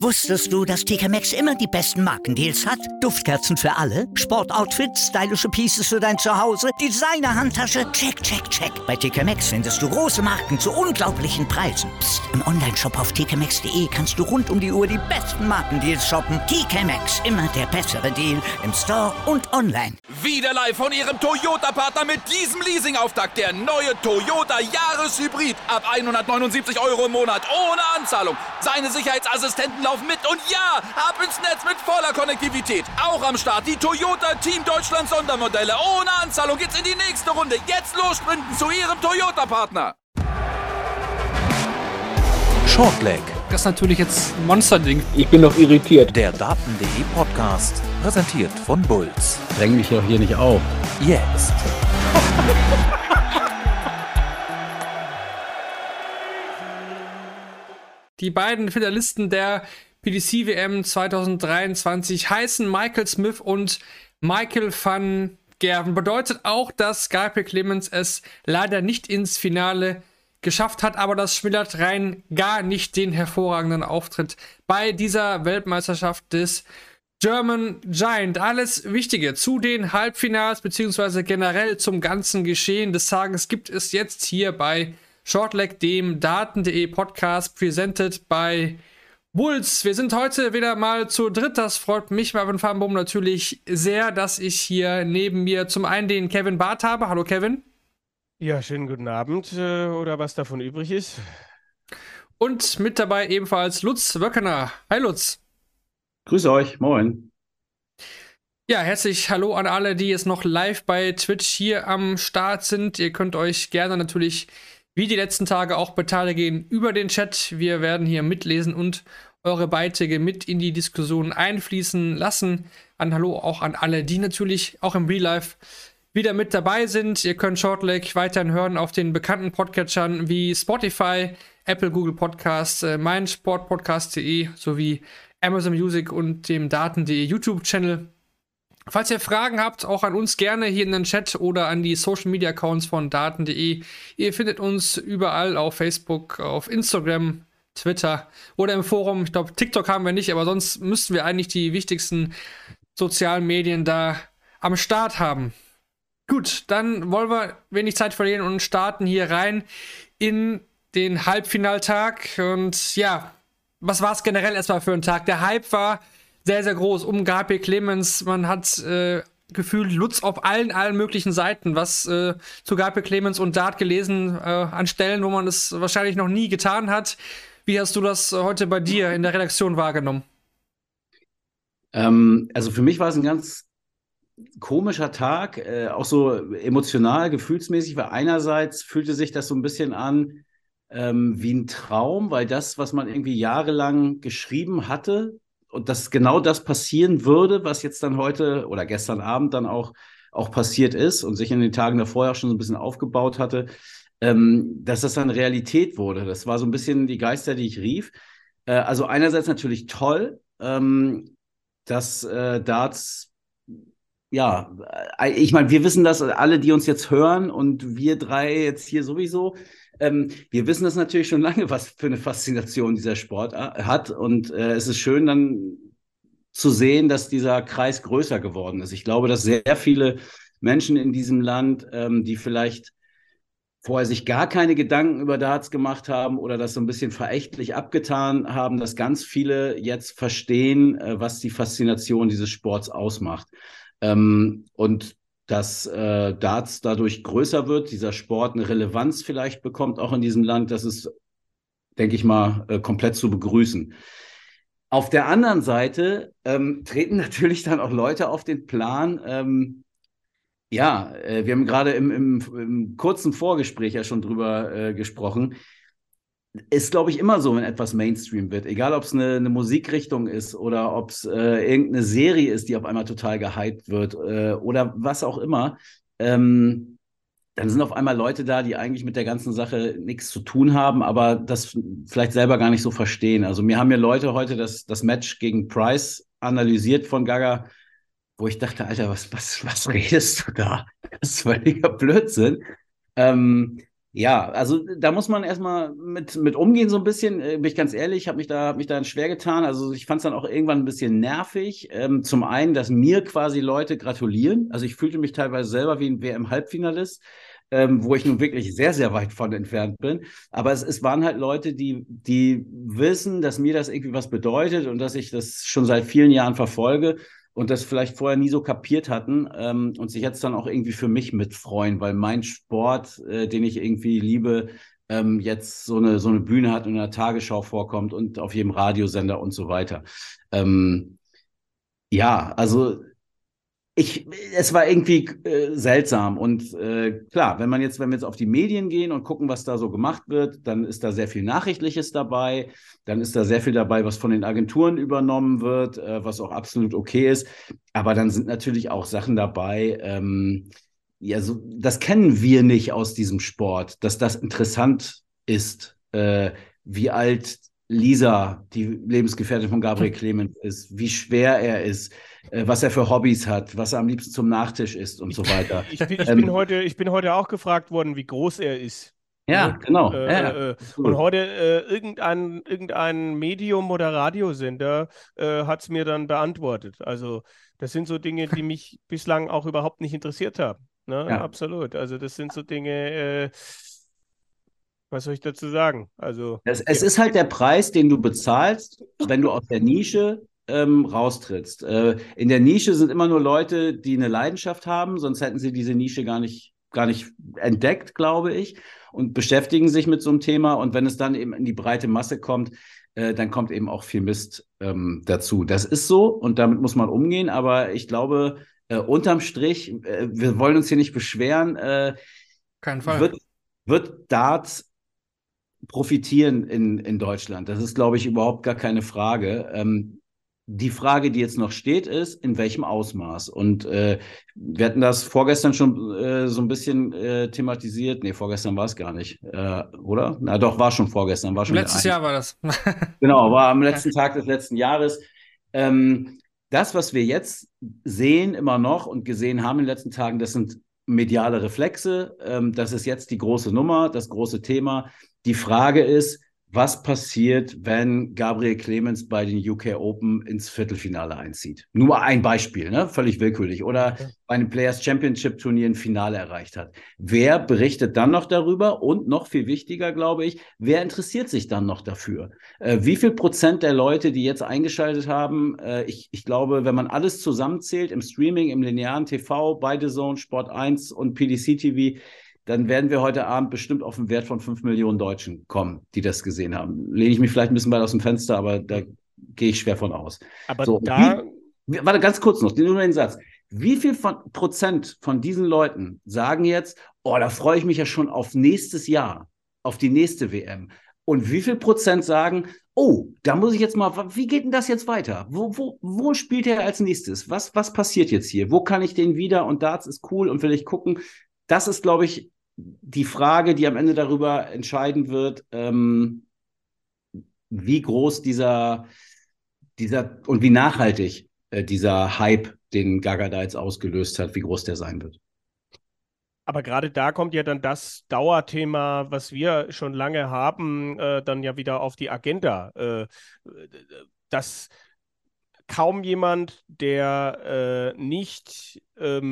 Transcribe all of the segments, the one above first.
Wusstest du, dass TK Maxx immer die besten Markendeals hat? Duftkerzen für alle, Sportoutfits, stylische Pieces für dein Zuhause, Designer-Handtasche, check, check, check. Bei TK Maxx findest du große Marken zu unglaublichen Preisen. Psst. Im Onlineshop auf tkmaxx.de kannst du rund um die Uhr die besten Markendeals shoppen. TK Maxx, immer der bessere Deal im Store und online. Wieder live von Ihrem Toyota-Partner mit diesem Leasing-Auftakt. Der neue Toyota Jahreshybrid. Ab 179 € im Monat. Ohne Anzahlung. Seine Sicherheitsassistenten laufen mit. Und ja, ab ins Netz mit voller Konnektivität. Auch am Start die Toyota Team Deutschland Sondermodelle. Ohne Anzahlung geht's in die nächste Runde. Jetzt los sprinten zu Ihrem Toyota-Partner. Shortleg. Das ist natürlich jetzt ein Monsterding. Ich bin noch irritiert. Der Daten.de Podcast, präsentiert von Bulls. Dräng mich doch hier nicht auf. Jetzt. Die beiden Finalisten der PDC-WM 2023 heißen Michael Smith und Michael van Gerwen. Bedeutet auch, dass Gabriel Clemens es leider nicht ins Finale geschafft hat, aber das schmälert rein gar nicht den hervorragenden Auftritt bei dieser Weltmeisterschaft des German Giant. Alles Wichtige zu den Halbfinals beziehungsweise generell zum ganzen Geschehen des Tages gibt es jetzt hier bei Shortleg, dem Daten.de Podcast, presented by Bulls. Wir sind heute wieder mal zu dritt. Das freut mich, Marvin Farnbaum, natürlich sehr, dass ich hier neben mir zum einen den Kevin Barth habe. Hallo Kevin. Ja, schönen guten Abend, oder was davon übrig ist. Und mit dabei ebenfalls Lutz Wöckener. Hi Lutz. Grüße euch, moin. Ja, herzlich hallo an alle, die jetzt noch live bei Twitch hier am Start sind. Ihr könnt euch gerne natürlich wie die letzten Tage auch beteiligen über den Chat. Wir werden hier mitlesen und eure Beiträge mit in die Diskussion einfließen lassen. An Hallo auch an alle, die natürlich auch im Real Life wieder mit dabei sind. Ihr könnt Shortleg weiterhin hören auf den bekannten Podcatchern wie Spotify, Apple, Google Podcasts, meinsportpodcast.de sowie Amazon Music und dem Daten.de YouTube-Channel. Falls ihr Fragen habt, auch an uns gerne hier in den Chat oder an die Social-Media-Accounts von Daten.de. Ihr findet uns überall auf Facebook, auf Instagram, Twitter oder im Forum. Ich glaube, TikTok haben wir nicht, aber sonst müssten wir eigentlich die wichtigsten sozialen Medien da am Start haben. Gut, dann wollen wir wenig Zeit verlieren und starten hier rein in den Halbfinaltag. Und ja, was war es generell erstmal für ein Tag? Der Hype war sehr, sehr groß um Gabriel Clemens. Man hat gefühlt Lutz auf allen möglichen Seiten was zu Gabriel Clemens und Dart gelesen, an Stellen, wo man es wahrscheinlich noch nie getan hat. Wie hast du das heute bei dir in der Redaktion wahrgenommen? Also für mich war es ein ganz komischer Tag, auch so emotional, gefühlsmäßig, weil einerseits fühlte sich das so ein bisschen an wie ein Traum, weil das, was man irgendwie jahrelang geschrieben hatte und dass genau das passieren würde, was jetzt dann heute oder gestern Abend dann auch passiert ist und sich in den Tagen davor auch schon so ein bisschen aufgebaut hatte, dass das dann Realität wurde. Das war so ein bisschen die Geister, die ich rief. Also einerseits natürlich toll, dass Darts. Ja, ich meine, wir wissen das alle, die uns jetzt hören und wir drei jetzt hier sowieso. Wir wissen das natürlich schon lange, was für eine Faszination dieser Sport hat. Und es ist schön dann zu sehen, dass dieser Kreis größer geworden ist. Ich glaube, dass sehr viele Menschen in diesem Land, die vielleicht vorher sich gar keine Gedanken über Darts gemacht haben oder das so ein bisschen verächtlich abgetan haben, dass ganz viele jetzt verstehen, was die Faszination dieses Sports ausmacht. Und dass Darts dadurch größer wird, dieser Sport eine Relevanz vielleicht bekommt, auch in diesem Land, das ist, denke ich mal, komplett zu begrüßen. Auf der anderen Seite treten natürlich dann auch Leute auf den Plan. Wir haben gerade im kurzen Vorgespräch ja schon drüber gesprochen. Ist, glaube ich, immer so, wenn etwas Mainstream wird. Egal, ob es eine Musikrichtung ist oder ob es irgendeine Serie ist, die auf einmal total gehypt wird oder was auch immer. Dann sind auf einmal Leute da, die eigentlich mit der ganzen Sache nichts zu tun haben, aber das vielleicht selber gar nicht so verstehen. Also mir haben ja Leute heute das Match gegen Price analysiert von Gaga, wo ich dachte, Alter, was redest du da? Das ist völliger Blödsinn. Ja, also da muss man erstmal mit umgehen so ein bisschen. Bin ich ganz ehrlich, hab mich da schwer getan. Also ich fand es dann auch irgendwann ein bisschen nervig. Zum einen, dass mir quasi Leute gratulieren. Also ich fühlte mich teilweise selber wie ein WM-Halbfinalist, wo ich nun wirklich sehr, sehr weit von entfernt bin. Aber es waren halt Leute, die wissen, dass mir das irgendwie was bedeutet und dass ich das schon seit vielen Jahren verfolge und das vielleicht vorher nie so kapiert hatten und sich jetzt dann auch irgendwie für mich mitfreuen, weil mein Sport, den ich irgendwie liebe, jetzt so eine Bühne hat und in der Tagesschau vorkommt und auf jedem Radiosender und so weiter. Ähm, ja, also es war irgendwie seltsam und klar, wenn wir jetzt auf die Medien gehen und gucken, was da so gemacht wird, dann ist da sehr viel Nachrichtliches dabei, dann ist da sehr viel dabei, was von den Agenturen übernommen wird, was auch absolut okay ist, aber dann sind natürlich auch Sachen dabei, ja, so, das kennen wir nicht aus diesem Sport, dass das interessant ist, wie alt Lisa, die Lebensgefährtin von Gabriel Clemens, ist, wie schwer er ist, was er für Hobbys hat, was er am liebsten zum Nachtisch isst und so weiter. Ich bin heute auch gefragt worden, wie groß er ist. Ja, Ne? genau. Ja, Und cool. heute irgendein Medium oder Radiosender hat es mir dann beantwortet. Also das sind so Dinge, die mich bislang auch überhaupt nicht interessiert haben. Ne? Ja. Absolut. Also das sind so Dinge, was soll ich dazu sagen? Also Es ist halt der Preis, den du bezahlst, wenn du aus der Nische raustrittst. In der Nische sind immer nur Leute, die eine Leidenschaft haben, sonst hätten sie diese Nische gar nicht entdeckt, glaube ich, und beschäftigen sich mit so einem Thema. Und wenn es dann eben in die breite Masse kommt, dann kommt eben auch viel Mist dazu. Das ist so und damit muss man umgehen. Aber ich glaube, unterm Strich, wir wollen uns hier nicht beschweren, Keinen Fall. wird Darts profitieren in Deutschland. Das ist, glaube ich, überhaupt gar keine Frage. Die Frage, die jetzt noch steht, ist, in welchem Ausmaß? Und wir hatten das vorgestern schon so ein bisschen thematisiert. Nee, vorgestern war es gar nicht, oder? Na doch, war schon vorgestern, war schon Letztes Jahr war das. Genau, war am letzten Tag des letzten Jahres. Das, was wir jetzt sehen, immer noch und gesehen haben in den letzten Tagen, das sind mediale Reflexe. Das ist jetzt die große Nummer, das große Thema. Die Frage ist, was passiert, wenn Gabriel Clemens bei den UK Open ins Viertelfinale einzieht? Nur ein Beispiel, ne? Völlig willkürlich. Oder bei einem Players Championship Turnier ein Finale erreicht hat. Wer berichtet dann noch darüber? Und noch viel wichtiger, glaube ich, wer interessiert sich dann noch dafür? Wie viel Prozent der Leute, die jetzt eingeschaltet haben, ich glaube, wenn man alles zusammenzählt, im Streaming, im linearen TV, bei DAZN, Sport 1 und PDC TV, dann werden wir heute Abend bestimmt auf einen Wert von 5 Millionen Deutschen kommen, die das gesehen haben. Lehne ich mich vielleicht ein bisschen weit aus dem Fenster, aber da gehe ich schwer von aus. aber So, warte, ganz kurz noch, nur den Satz. Wie viel Prozent von diesen Leuten sagen jetzt, oh, da freue ich mich ja schon auf nächstes Jahr, auf die nächste WM? Und wie viel Prozent sagen, oh, da muss ich jetzt mal, wie geht denn das jetzt weiter? Wo spielt er als nächstes? Was passiert jetzt hier? Wo kann ich den wieder? Und Darts ist cool und will ich gucken. Das ist, glaube ich, die Frage, die am Ende darüber entscheiden wird, wie groß dieser und wie nachhaltig dieser Hype, den Gaga da jetzt ausgelöst hat, wie groß der sein wird. Aber gerade da kommt ja dann das Dauerthema, was wir schon lange haben, dann ja wieder auf die Agenda. Dass kaum jemand, der nicht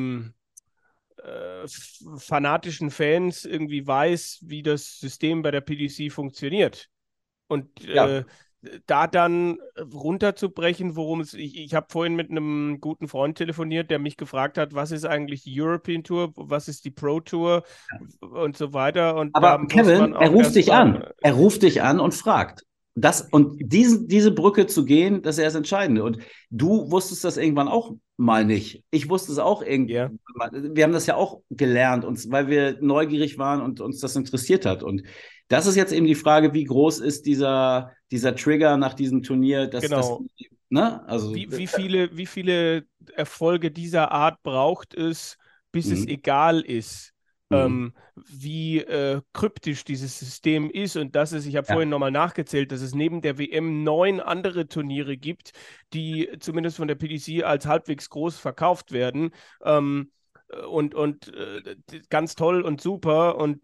fanatischen Fans irgendwie weiß, wie das System bei der PDC funktioniert. Und Ja. da dann runterzubrechen, worum es, ich habe vorhin mit einem guten Freund telefoniert, der mich gefragt hat, was ist eigentlich die European Tour, was ist die Pro Tour und so weiter. Und da Aber muss Kevin, man auch er ruft dich erstmal- an. Er ruft dich an und fragt. Diese Brücke zu gehen, das ist das Entscheidende. Und du wusstest das irgendwann auch mal nicht. Ich wusste es auch irgendwann mal. Wir haben das ja auch gelernt, weil wir neugierig waren und uns das interessiert hat. Und das ist jetzt eben die Frage, wie groß ist dieser Trigger nach diesem Turnier? Genau. Ne? Also, Wie viele Erfolge dieser Art braucht es, bis es Mhm. egal ist, Mhm. wie kryptisch dieses System ist und dass es, ich habe Ja. vorhin nochmal nachgezählt, dass es neben der WM 9 andere Turniere gibt, die zumindest von der PDC als halbwegs groß verkauft werden. ganz toll und super und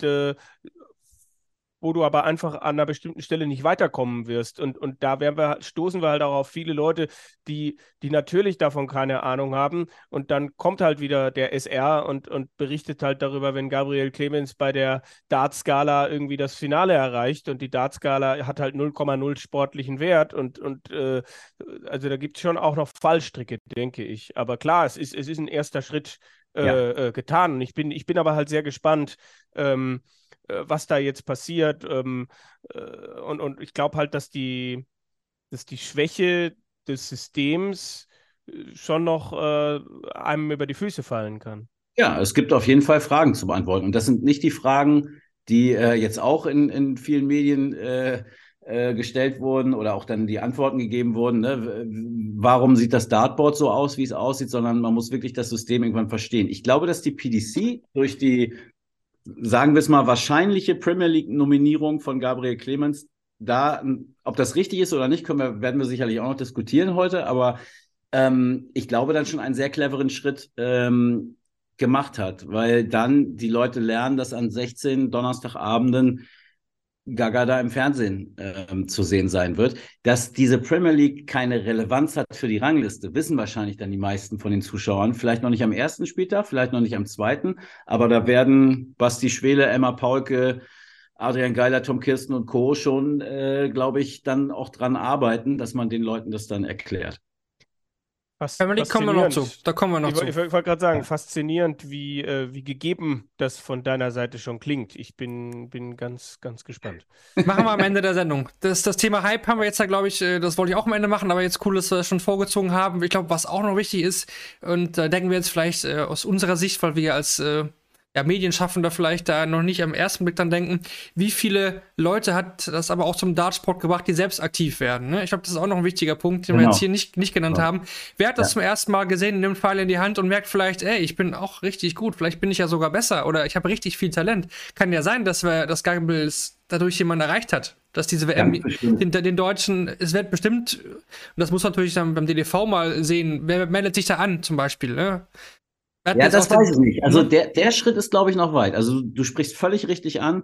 wo du aber einfach an einer bestimmten Stelle nicht weiterkommen wirst. Und da stoßen wir halt auch auf viele Leute, die natürlich davon keine Ahnung haben. Und dann kommt halt wieder der SR und berichtet halt darüber, wenn Gabriel Clemens bei der Darts-Skala irgendwie das Finale erreicht. Und die Darts-Skala hat halt 0,0 sportlichen Wert. Also da gibt es schon auch noch Fallstricke, denke ich. Aber klar, es ist ein erster Schritt getan. Und ich bin aber halt sehr gespannt, was da jetzt passiert. Und ich glaube halt, dass die Schwäche des Systems schon noch einem über die Füße fallen kann. Ja, es gibt auf jeden Fall Fragen zu beantworten. Und das sind nicht die Fragen, die jetzt auch in vielen Medien gestellt wurden oder auch dann die Antworten gegeben wurden. Ne? Warum sieht das Dartboard so aus, wie es aussieht, sondern man muss wirklich das System irgendwann verstehen. Ich glaube, dass die PDC durch die, sagen wir es mal, wahrscheinliche Premier League-Nominierung von Gabriel Clemens, ob das richtig ist oder nicht, werden wir sicherlich auch noch diskutieren heute, aber ich glaube, dann schon einen sehr cleveren Schritt gemacht hat, weil dann die Leute lernen, dass an 16 Donnerstagabenden Gaga da im Fernsehen zu sehen sein wird. Dass diese Premier League keine Relevanz hat für die Rangliste, wissen wahrscheinlich dann die meisten von den Zuschauern. Vielleicht noch nicht am ersten Spieltag, vielleicht noch nicht am zweiten, aber da werden Basti Schwele, Emma Paulke, Adrian Geiler, Tom Kirsten und Co. schon, glaube ich, dann auch dran arbeiten, dass man den Leuten das dann erklärt. Family kommen wir noch zu. Da kommen wir noch zu. Ich wollte gerade sagen, faszinierend, wie gegeben das von deiner Seite schon klingt. Ich bin ganz, ganz gespannt. Machen wir am Ende der Sendung. Das Thema Hype haben wir jetzt da, glaube ich, das wollte ich auch am Ende machen, aber jetzt cool, dass wir das schon vorgezogen haben. Ich glaube, was auch noch wichtig ist, und da denken wir jetzt vielleicht aus unserer Sicht, weil wir als Medienschaffender vielleicht da noch nicht am ersten Blick dann denken, wie viele Leute hat das aber auch zum Dartsport gebracht, die selbst aktiv werden. Ne? Ich glaube, das ist auch noch ein wichtiger Punkt, den wir jetzt hier nicht genannt haben. Wer hat das zum ersten Mal gesehen, nimmt Pfeil in die Hand und merkt vielleicht, ey, ich bin auch richtig gut, vielleicht bin ich ja sogar besser oder ich habe richtig viel Talent. Kann ja sein, dass Gabriel dadurch jemand erreicht hat. Dass diese WM den Deutschen, es wird bestimmt, und das muss man natürlich dann beim DDV mal sehen, wer meldet sich da an zum Beispiel, ne? Ja, das weiß ich nicht. Also der Schritt ist, glaube ich, noch weit. Also du sprichst völlig richtig an.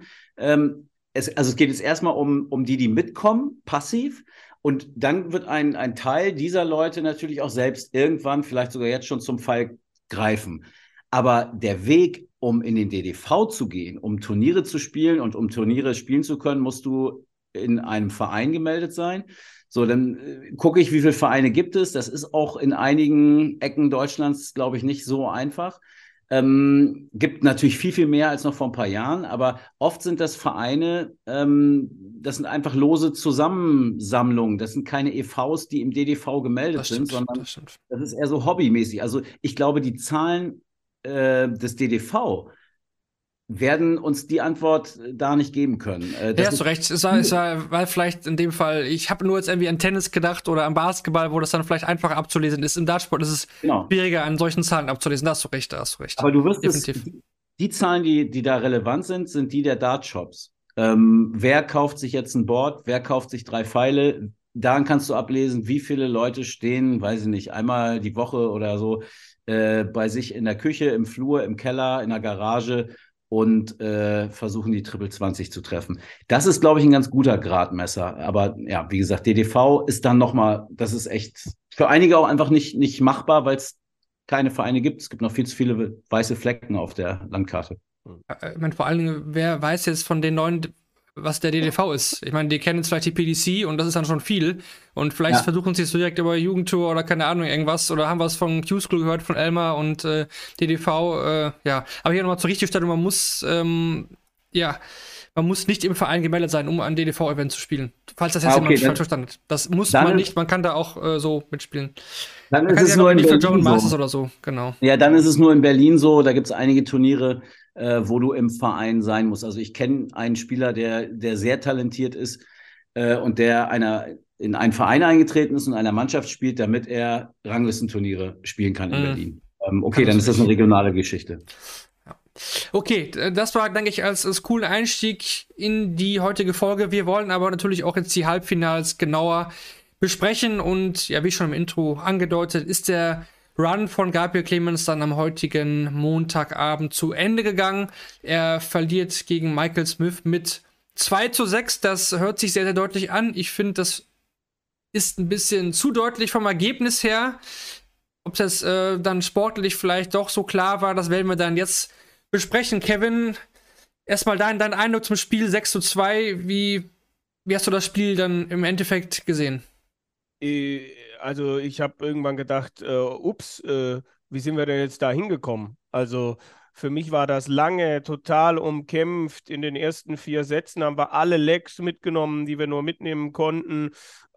Es geht jetzt erstmal um die mitkommen, passiv. Und dann wird ein Teil dieser Leute natürlich auch selbst irgendwann, vielleicht sogar jetzt schon zum Fall greifen. Aber der Weg, um in den DDV zu gehen, um Turniere zu spielen und um Turniere spielen zu können, musst du in einem Verein gemeldet sein. So, dann gucke ich, wie viele Vereine gibt es. Das ist auch in einigen Ecken Deutschlands, glaube ich, nicht so einfach. Gibt natürlich viel, viel mehr als noch vor ein paar Jahren, aber oft sind das Vereine, das sind einfach lose Zusammensammlungen. Das sind keine EVs, die im DDV gemeldet sind, sondern das ist eher so hobbymäßig. Also ich glaube, die Zahlen des DDV werden uns die Antwort da nicht geben können. Ja, hast du recht. Es war vielleicht in dem Fall, ich habe nur jetzt irgendwie an Tennis gedacht oder an Basketball, wo das dann vielleicht einfacher abzulesen ist. Im Dartsport ist es schwieriger, an solchen Zahlen abzulesen. Da hast du recht. Aber du wirst die Zahlen, die da relevant sind die der Dartshops. Wer kauft sich jetzt ein Board? Wer kauft sich 3 Pfeile? Daran kannst du ablesen, wie viele Leute stehen, weiß ich nicht, einmal die Woche oder so bei sich in der Küche, im Flur, im Keller, in der Garage und versuchen die Triple 20 zu treffen. Das ist, glaube ich, ein ganz guter Gradmesser. Aber ja, wie gesagt, DDV ist dann nochmal, das ist echt für einige auch einfach nicht machbar, weil es keine Vereine gibt. Es gibt noch viel zu viele weiße Flecken auf der Landkarte. Ich meine, vor allen Dingen, wer weiß jetzt von den neuen, was der DDV ist? Ich meine, die kennen jetzt vielleicht die PDC und das ist dann schon viel. Und vielleicht versuchen sie es direkt über Jugendtour oder keine Ahnung, irgendwas. Oder haben wir es von Q-School gehört, von Elmar und DDV. Aber hier nochmal zur Richtigstellung, man muss nicht im Verein gemeldet sein, um ein DDV-Event zu spielen. Falls das jetzt jemand falsch verstanden hat. Das muss man nicht, man kann da auch so mitspielen. Dann ist es nur in Berlin German Masters oder so, genau. Ja, dann ist es nur in Berlin so, da gibt es einige Turniere, wo du im Verein sein musst. Also ich kenne einen Spieler, der sehr talentiert ist und der in einen Verein eingetreten ist und in einer Mannschaft spielt, damit er Ranglistenturniere spielen kann in Berlin. Dann ist das eine regionale Geschichte. Ja. Okay, das war, denke ich, als cooler Einstieg in die heutige Folge. Wir wollen aber natürlich auch jetzt die Halbfinals genauer besprechen und ja, wie schon im Intro angedeutet, ist der Run von Gabriel Clemens dann am heutigen Montagabend zu Ende gegangen. Er verliert gegen Michael Smith mit 2:6. Das hört sich sehr, sehr deutlich an. Ich finde, das ist ein bisschen zu deutlich vom Ergebnis her. Ob das dann sportlich vielleicht doch so klar war, das werden wir dann jetzt besprechen. Kevin, erstmal dein Eindruck zum Spiel 6:2. Wie hast du das Spiel dann im Endeffekt gesehen? Also ich habe irgendwann gedacht, wie sind wir denn jetzt da hingekommen? Also für mich war das lange total umkämpft. In den ersten 4 Sätzen haben wir alle Legs mitgenommen, die wir nur mitnehmen konnten.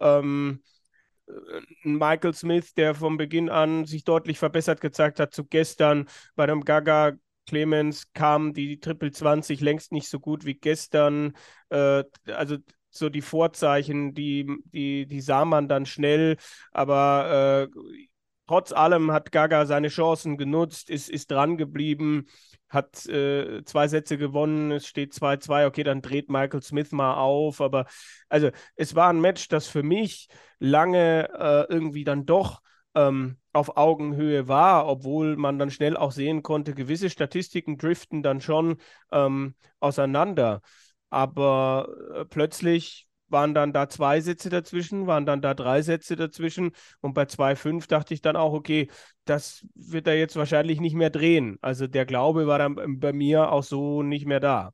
Michael Smith, der von Beginn an sich deutlich verbessert gezeigt hat zu gestern. Bei dem Gaga Clemens kam die Triple 20 längst nicht so gut wie gestern. Also so die Vorzeichen, die sah man dann schnell, aber trotz allem hat Gaga seine Chancen genutzt, ist dran geblieben, hat 2 Sätze gewonnen, es steht 2:2, okay, dann dreht Michael Smith mal auf, aber also es war ein Match, das für mich lange irgendwie dann doch auf Augenhöhe war, obwohl man dann schnell auch sehen konnte, gewisse Statistiken driften dann schon auseinander. Aber plötzlich waren dann da 2 Sätze dazwischen, waren dann da 3 Sätze dazwischen und bei 2:5 dachte ich dann auch, okay, das wird er jetzt wahrscheinlich nicht mehr drehen. Also der Glaube war dann bei mir auch so nicht mehr da.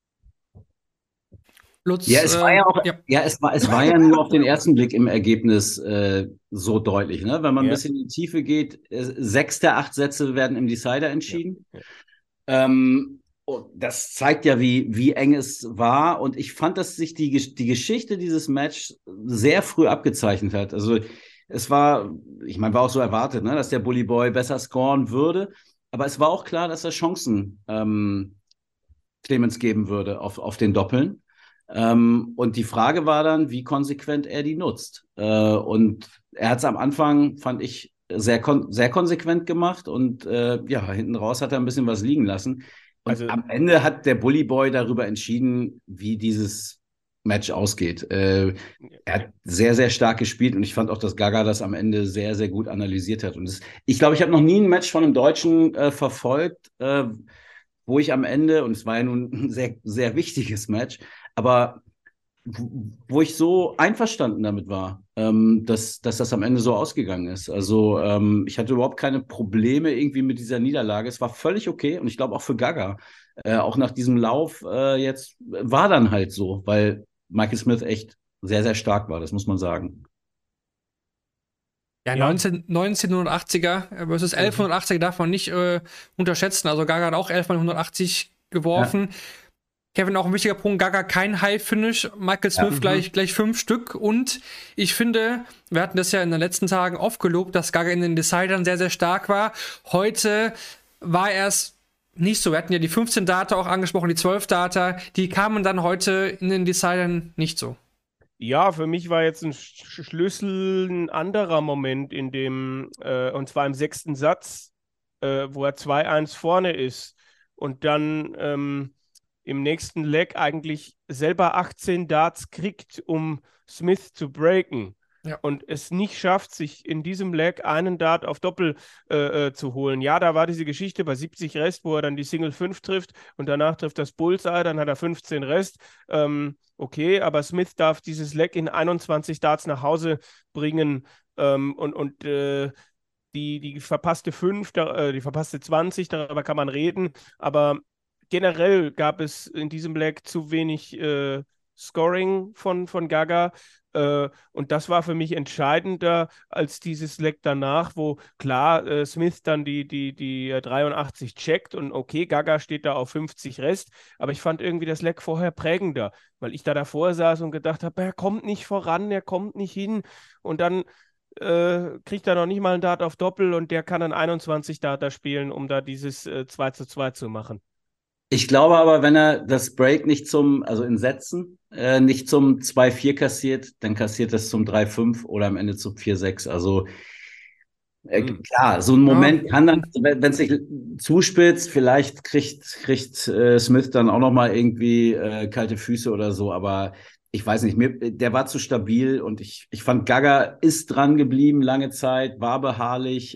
Lutz, es war ja auch, es war ja nur auf den ersten Blick im Ergebnis so deutlich, ne? Wenn man ein bisschen in die Tiefe geht, 6 der 8 Sätze werden im Decider entschieden. Das zeigt ja, wie eng es war. Und ich fand, dass sich die Geschichte dieses Matches sehr früh abgezeichnet hat. Also es war, ich meine, war auch so erwartet, ne, dass der Bully Boy besser scoren würde. Aber es war auch klar, dass er Chancen Clemens geben würde auf den Doppeln. Und die Frage war dann, wie konsequent er die nutzt. Und er hat es am Anfang, fand ich, sehr konsequent gemacht. Und hinten raus hat er ein bisschen was liegen lassen. Und am Ende hat der Bully Boy darüber entschieden, wie dieses Match ausgeht. Er hat sehr, sehr stark gespielt und ich fand auch, dass Gaga das am Ende sehr, sehr gut analysiert hat. Und ich glaube, ich habe noch nie ein Match von einem Deutschen verfolgt, wo ich am Ende, und es war ja nun ein sehr, sehr wichtiges Match, aber wo ich so einverstanden damit war, dass das am Ende so ausgegangen ist. Also ich hatte überhaupt keine Probleme irgendwie mit dieser Niederlage. Es war völlig okay und ich glaube auch für Gaga, auch nach diesem Lauf jetzt war dann halt so, weil Michael Smith echt sehr, sehr stark war, das muss man sagen. Ja, 1980er versus 1180er darf man nicht unterschätzen. Also Gaga hat auch 11 mal 180 geworfen. Ja. Kevin, auch ein wichtiger Punkt, Gaga kein High-Finish, Michael Smith gleich 5 Stück und ich finde, wir hatten das ja in den letzten Tagen oft gelobt, dass Gaga in den Decidern sehr, sehr stark war. Heute war er es nicht so. Wir hatten ja die 15 Data auch angesprochen, die 12 Data, die kamen dann heute in den Decidern nicht so. Ja, für mich war jetzt ein Schlüssel ein anderer Moment in dem, und zwar im 6. Satz, wo er 2:1 vorne ist und dann im nächsten Leg eigentlich selber 18 Darts kriegt, um Smith zu breaken. Ja. Und es nicht schafft, sich in diesem Leg einen Dart auf Doppel zu holen. Ja, da war diese Geschichte bei 70 Rest, wo er dann die Single 5 trifft und danach trifft das Bullseye, dann hat er 15 Rest. Okay, aber Smith darf dieses Leg in 21 Darts nach Hause bringen die verpasste 5, die verpasste 20, darüber kann man reden, aber generell gab es in diesem Leg zu wenig Scoring von Gaga und das war für mich entscheidender als dieses Leg danach, wo klar Smith dann die 83 checkt und okay, Gaga steht da auf 50 Rest, aber ich fand irgendwie das Leg vorher prägender, weil ich da davor saß und gedacht habe, er kommt nicht voran, er kommt nicht hin und dann kriegt er noch nicht mal einen Dart auf Doppel und der kann dann 21 Darter spielen, um da dieses 2:2 zu machen. Ich glaube aber, wenn er das Break nicht also in Sätzen, nicht zum 2:4 kassiert, dann kassiert es zum 3:5 oder am Ende zum 4:6. Also klar, so ein Moment kann dann, wenn es sich zuspitzt, vielleicht kriegt Smith dann auch noch mal irgendwie kalte Füße oder so, aber ich weiß nicht, der war zu stabil und ich fand, Gaga ist dran geblieben lange Zeit, war beharrlich,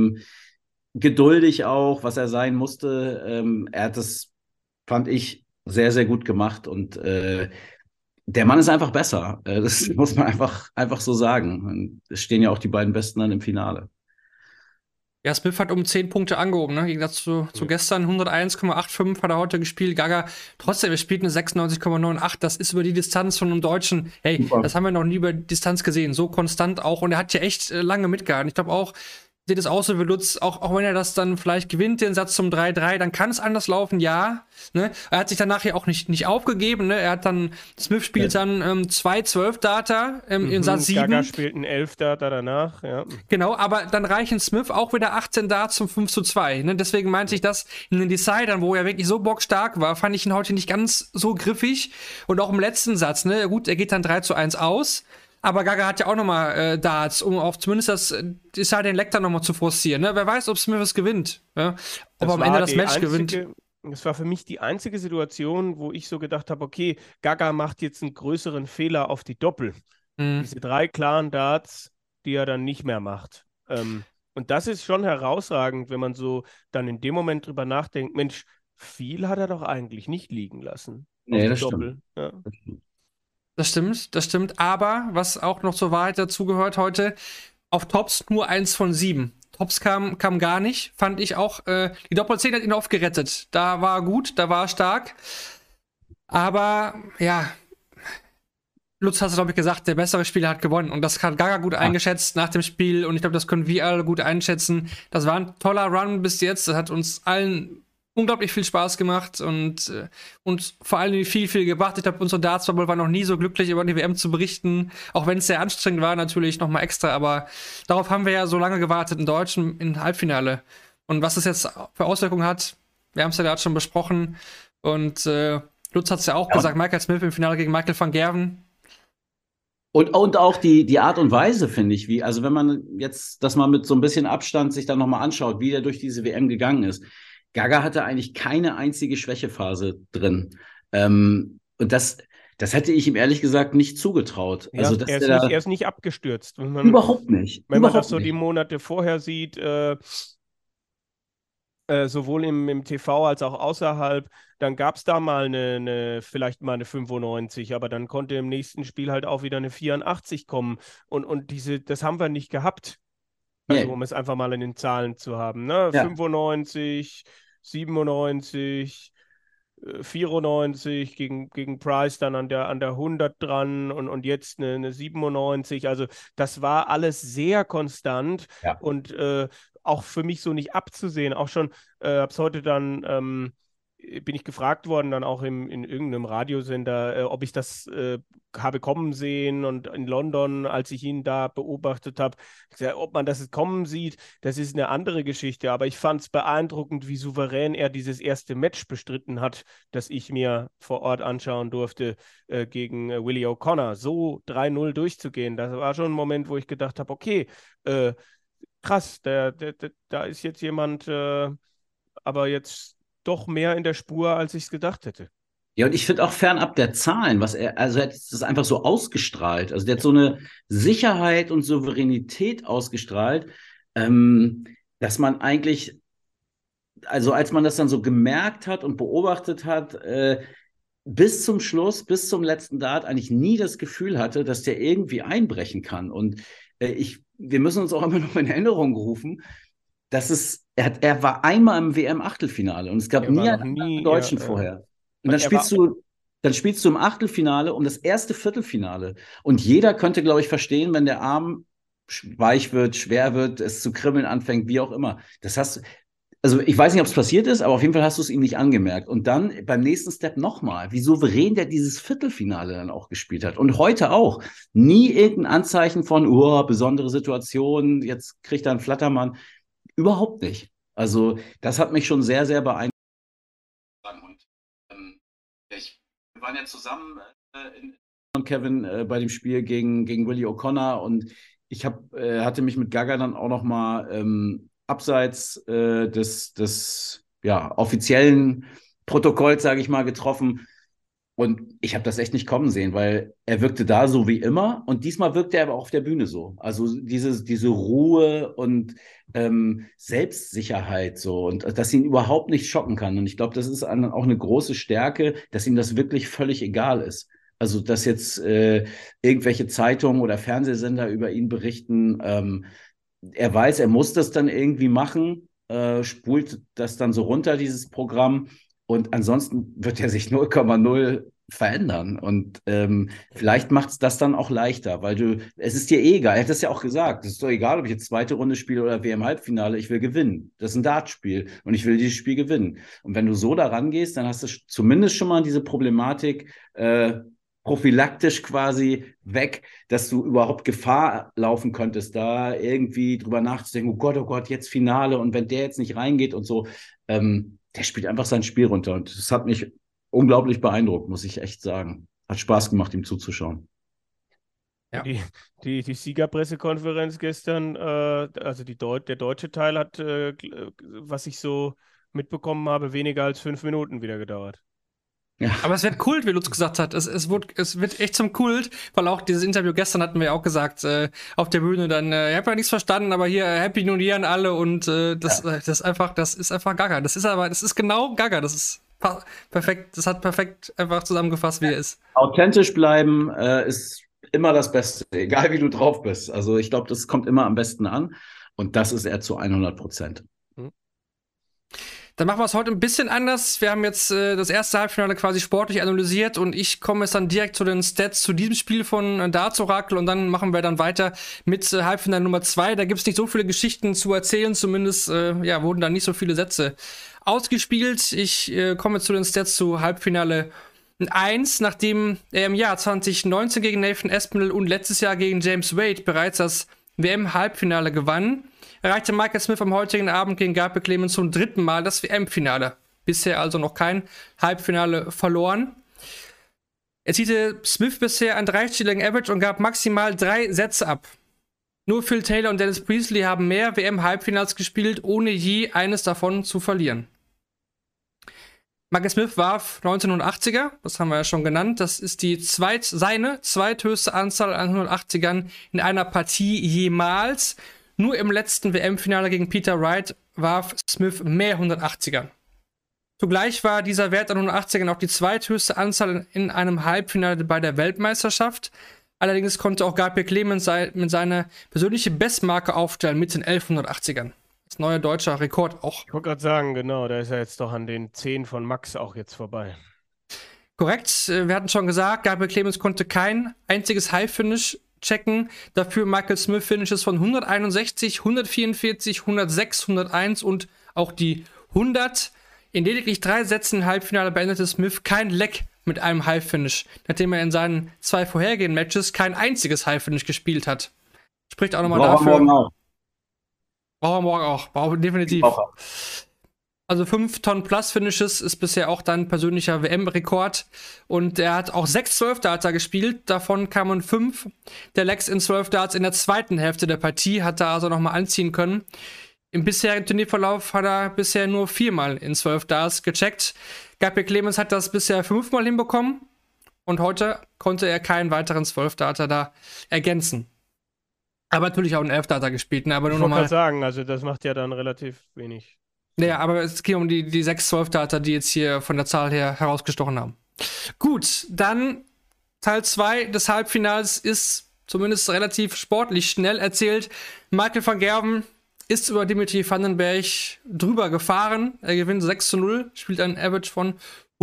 geduldig auch, was er sein musste. Er hat das, fand ich, sehr, sehr gut gemacht und der Mann ist einfach besser. Das muss man einfach so sagen. Und es stehen ja auch die beiden Besten dann im Finale. Ja, Smith hat um 10 Punkte angehoben, ne? Im Gegensatz zu gestern 101,85 hat er heute gespielt. Gaga, trotzdem, er spielt eine 96,98. Das ist über die Distanz von einem Deutschen. Hey, Super. das haben wir noch nie über Distanz gesehen. So konstant auch. Und er hat ja echt lange mitgehalten. Ich glaube auch, sieht es aus, so wie Lutz, auch wenn er das dann vielleicht gewinnt, den Satz zum 3-3, dann kann es anders laufen, ja. Ne? Er hat sich dann nachher auch nicht aufgegeben. Ne? Er hat dann, Smith spielt dann 2 12-Data in Satz 7. Gaga spielt einen 11-Data danach, ja. Genau, aber dann reichen Smith auch wieder 18 Darts zum 5:2. Ne? Deswegen meinte ich das in den Decidern, wo er wirklich so bockstark war, fand ich ihn heute nicht ganz so griffig. Und auch im letzten Satz, ne, gut, er geht dann 3:1 aus. Aber Gaga hat ja auch nochmal Darts, um auch zumindest das Deciding Lecter nochmal zu forcieren. Ne? Wer weiß, ob Smith es gewinnt. Ja? Ob er am Ende das Match gewinnt. Das war für mich die einzige Situation, wo ich so gedacht habe, okay, Gaga macht jetzt einen größeren Fehler auf die Doppel. Diese 3 klaren Darts, die er dann nicht mehr macht. Und das ist schon herausragend, wenn man so dann in dem Moment drüber nachdenkt, Mensch, viel hat er doch eigentlich nicht liegen lassen. Nee, das Doppel. stimmt. Ja. Das stimmt. Aber, was auch noch zur Wahrheit dazugehört heute, auf Tops nur 1 von 7. Tops kam gar nicht, fand ich auch. Die Doppel-10 hat ihn oft gerettet. Da war er gut, da war er stark. Aber, ja, Lutz hat es, glaube ich, gesagt, der bessere Spieler hat gewonnen. Und das hat Gaga gut eingeschätzt nach dem Spiel. Und ich glaube, das können wir alle gut einschätzen. Das war ein toller Run bis jetzt. Das hat uns allen unglaublich viel Spaß gemacht und vor allem viel, viel gebracht. Ich glaube, unsere Darts-Bubble war noch nie so glücklich, über die WM zu berichten, auch wenn es sehr anstrengend war, natürlich noch mal extra, aber darauf haben wir ja so lange gewartet, in Deutschen im Halbfinale. Und was es jetzt für Auswirkungen hat, wir haben es ja gerade schon besprochen und Lutz hat es ja auch gesagt, Michael Smith im Finale gegen Michael van Gerwen. Und auch die Art und Weise, finde ich, also wenn man jetzt das mal mit so ein bisschen Abstand sich dann nochmal anschaut, wie der durch diese WM gegangen ist. Gaga hatte eigentlich keine einzige Schwächephase drin. Und das hätte ich ihm ehrlich gesagt nicht zugetraut. Ja, also, dass er ist nicht abgestürzt. Überhaupt nicht. Wenn man das so die Monate vorher sieht, sowohl im TV als auch außerhalb, dann gab es da mal vielleicht mal eine 95, aber dann konnte im nächsten Spiel halt auch wieder eine 84 kommen. Und das haben wir nicht gehabt. Also, um es einfach mal in den Zahlen zu haben. Ne? Ja. 95, 97, 94 gegen Price dann an der 100 dran und jetzt eine 97. Also das war alles sehr konstant und auch für mich so nicht abzusehen. Auch schon, habe es heute dann bin ich gefragt worden, dann auch in irgendeinem Radiosender, ob ich das habe kommen sehen und in London, als ich ihn da beobachtet habe, ob man das kommen sieht, das ist eine andere Geschichte, aber ich fand es beeindruckend, wie souverän er dieses erste Match bestritten hat, das ich mir vor Ort anschauen durfte gegen Willie O'Connor. So 3-0 durchzugehen, das war schon ein Moment, wo ich gedacht habe, okay, krass, da ist jetzt jemand, aber jetzt doch mehr in der Spur, als ich es gedacht hätte. Ja, und ich finde auch fernab der Zahlen, er hat das einfach so ausgestrahlt. Also der hat so eine Sicherheit und Souveränität ausgestrahlt, dass man eigentlich, also als man das dann so gemerkt hat und beobachtet hat, bis zum Schluss, bis zum letzten Dart eigentlich nie das Gefühl hatte, dass der irgendwie einbrechen kann. Und wir müssen uns auch immer noch in Erinnerung rufen, dass er war einmal im WM-Achtelfinale und es gab nie einen Deutschen vorher. Und dann spielst du im Achtelfinale um das erste Viertelfinale. Und jeder könnte, glaube ich, verstehen, wenn der Arm weich wird, schwer wird, es zu kribbeln anfängt, wie auch immer. Also ich weiß nicht, ob es passiert ist, aber auf jeden Fall hast du es ihm nicht angemerkt. Und dann beim nächsten Step nochmal, wie souverän der dieses Viertelfinale dann auch gespielt hat. Und heute auch. Nie irgendein Anzeichen von, besondere Situation, jetzt kriegt er einen Flattermann. Überhaupt nicht. Also das hat mich schon sehr, sehr beeindruckt. Und wir waren ja zusammen und Kevin bei dem Spiel gegen Willie O'Connor und ich hatte mich mit Gaga dann auch noch mal abseits des offiziellen Protokolls, sage ich mal, getroffen. Und ich habe das echt nicht kommen sehen, weil er wirkte da so wie immer und diesmal wirkte er aber auch auf der Bühne so. Also diese Ruhe und Selbstsicherheit so und dass ihn überhaupt nicht schocken kann. Und ich glaube, das ist auch eine große Stärke, dass ihm das wirklich völlig egal ist. Also, dass jetzt irgendwelche Zeitungen oder Fernsehsender über ihn berichten, er weiß, er muss das dann irgendwie machen, spult das dann so runter, dieses Programm. Und ansonsten wird er sich 0,0 verändern. Und vielleicht macht es das dann auch leichter, weil es ist dir eh egal. Er hat das ja auch gesagt. Es ist doch egal, ob ich jetzt zweite Runde spiele oder WM-Halbfinale. Ich will gewinnen. Das ist ein Dartspiel und ich will dieses Spiel gewinnen. Und wenn du so daran gehst, dann hast du zumindest schon mal diese Problematik, prophylaktisch quasi weg, dass du überhaupt Gefahr laufen könntest, da irgendwie drüber nachzudenken, oh Gott, jetzt Finale und wenn der jetzt nicht reingeht und so, der spielt einfach sein Spiel runter und das hat mich unglaublich beeindruckt, muss ich echt sagen. Hat Spaß gemacht, ihm zuzuschauen. Ja. Die Siegerpressekonferenz gestern, also der deutsche Teil hat, was ich so mitbekommen habe, weniger als 5 Minuten wieder gedauert. Ja. Aber es wird Kult, wie Lutz gesagt hat. Es wird echt zum Kult, weil auch dieses Interview gestern hatten wir ja auch gesagt, auf der Bühne dann, ich habe ja nichts verstanden, aber hier Happy New Year an alle und das ist einfach Gaga. Das ist genau Gaga. Das ist perfekt, das hat perfekt einfach zusammengefasst, wie er ist. Authentisch bleiben ist immer das Beste, egal wie du drauf bist. Also ich glaube, das kommt immer am besten an und das ist er zu 100%. Dann machen wir es heute ein bisschen anders. Wir haben jetzt das erste Halbfinale quasi sportlich analysiert und ich komme jetzt dann direkt zu den Stats zu diesem Spiel von Darts Oracle und dann machen wir dann weiter mit Halbfinale Nummer 2. Da gibt es nicht so viele Geschichten zu erzählen, zumindest wurden da nicht so viele Sätze ausgespielt. Ich komme zu den Stats zu Halbfinale 1, nachdem er im Jahr 2019 gegen Nathan Aspinall und letztes Jahr gegen James Wade bereits das WM-Halbfinale gewann, erreichte Michael Smith am heutigen Abend gegen Gabriel Clemens zum 3. Mal das WM-Finale. Bisher also noch kein Halbfinale verloren. Erzielte Smith bisher einen 3-stelligen Average und gab maximal 3 Sätze ab. Nur Phil Taylor und Dennis Priestley haben mehr WM-Halbfinals gespielt, ohne je eines davon zu verlieren. Michael Smith warf 1980er, das haben wir ja schon genannt. Das ist seine zweithöchste Anzahl an 180ern in einer Partie jemals. Nur im letzten WM-Finale gegen Peter Wright warf Smith mehr 180er. Zugleich war dieser Wert an 180ern auch die zweithöchste Anzahl in einem Halbfinale bei der Weltmeisterschaft. Allerdings konnte auch Gabriel Clemens mit seiner persönlichen Bestmarke aufstellen mit den 1180ern. Das neue deutsche Rekord auch. Ich wollte gerade sagen, genau, da ist er jetzt doch an den 10 von Max auch jetzt vorbei. Korrekt, wir hatten schon gesagt, Gabriel Clemens konnte kein einziges High-Finish checken. Dafür Michael Smith Finishes von 161, 144, 106, 101 und auch die 100. In lediglich 3 Sätzen im Halbfinale beendete Smith kein Leck mit einem High-Finish, nachdem er in seinen 2 vorhergehenden Matches kein einziges High-Finish gespielt hat. Spricht auch nochmal dafür. Braucht er morgen auch. Braucht er definitiv. Also 5 Tonnen Plus Finishes ist bisher auch dann persönlicher WM-Rekord. Und er hat auch 6 12-Darter gespielt. Davon kamen 5 der Lecks in 12 Darts in der zweiten Hälfte der Partie. Hat er also nochmal anziehen können. Im bisherigen Turnierverlauf hat er bisher nur 4-mal in 12 Darts gecheckt. Gabriel Clemens hat das bisher 5-mal hinbekommen. Und heute konnte er keinen weiteren 12-Darter da ergänzen. Aber natürlich auch einen 11-Darter gespielt. Ne? Aber nur ich wollte nochmal gerade sagen, also das macht ja dann relativ wenig. Naja, aber es geht um die 6 12-Darter, die jetzt hier von der Zahl her herausgestochen haben. Gut, dann Teil 2 des Halbfinals ist zumindest relativ sportlich schnell erzählt. Michael van Gerwen ist über Dimitri Vandenberg drüber gefahren. Er gewinnt 6:0, spielt einen Average von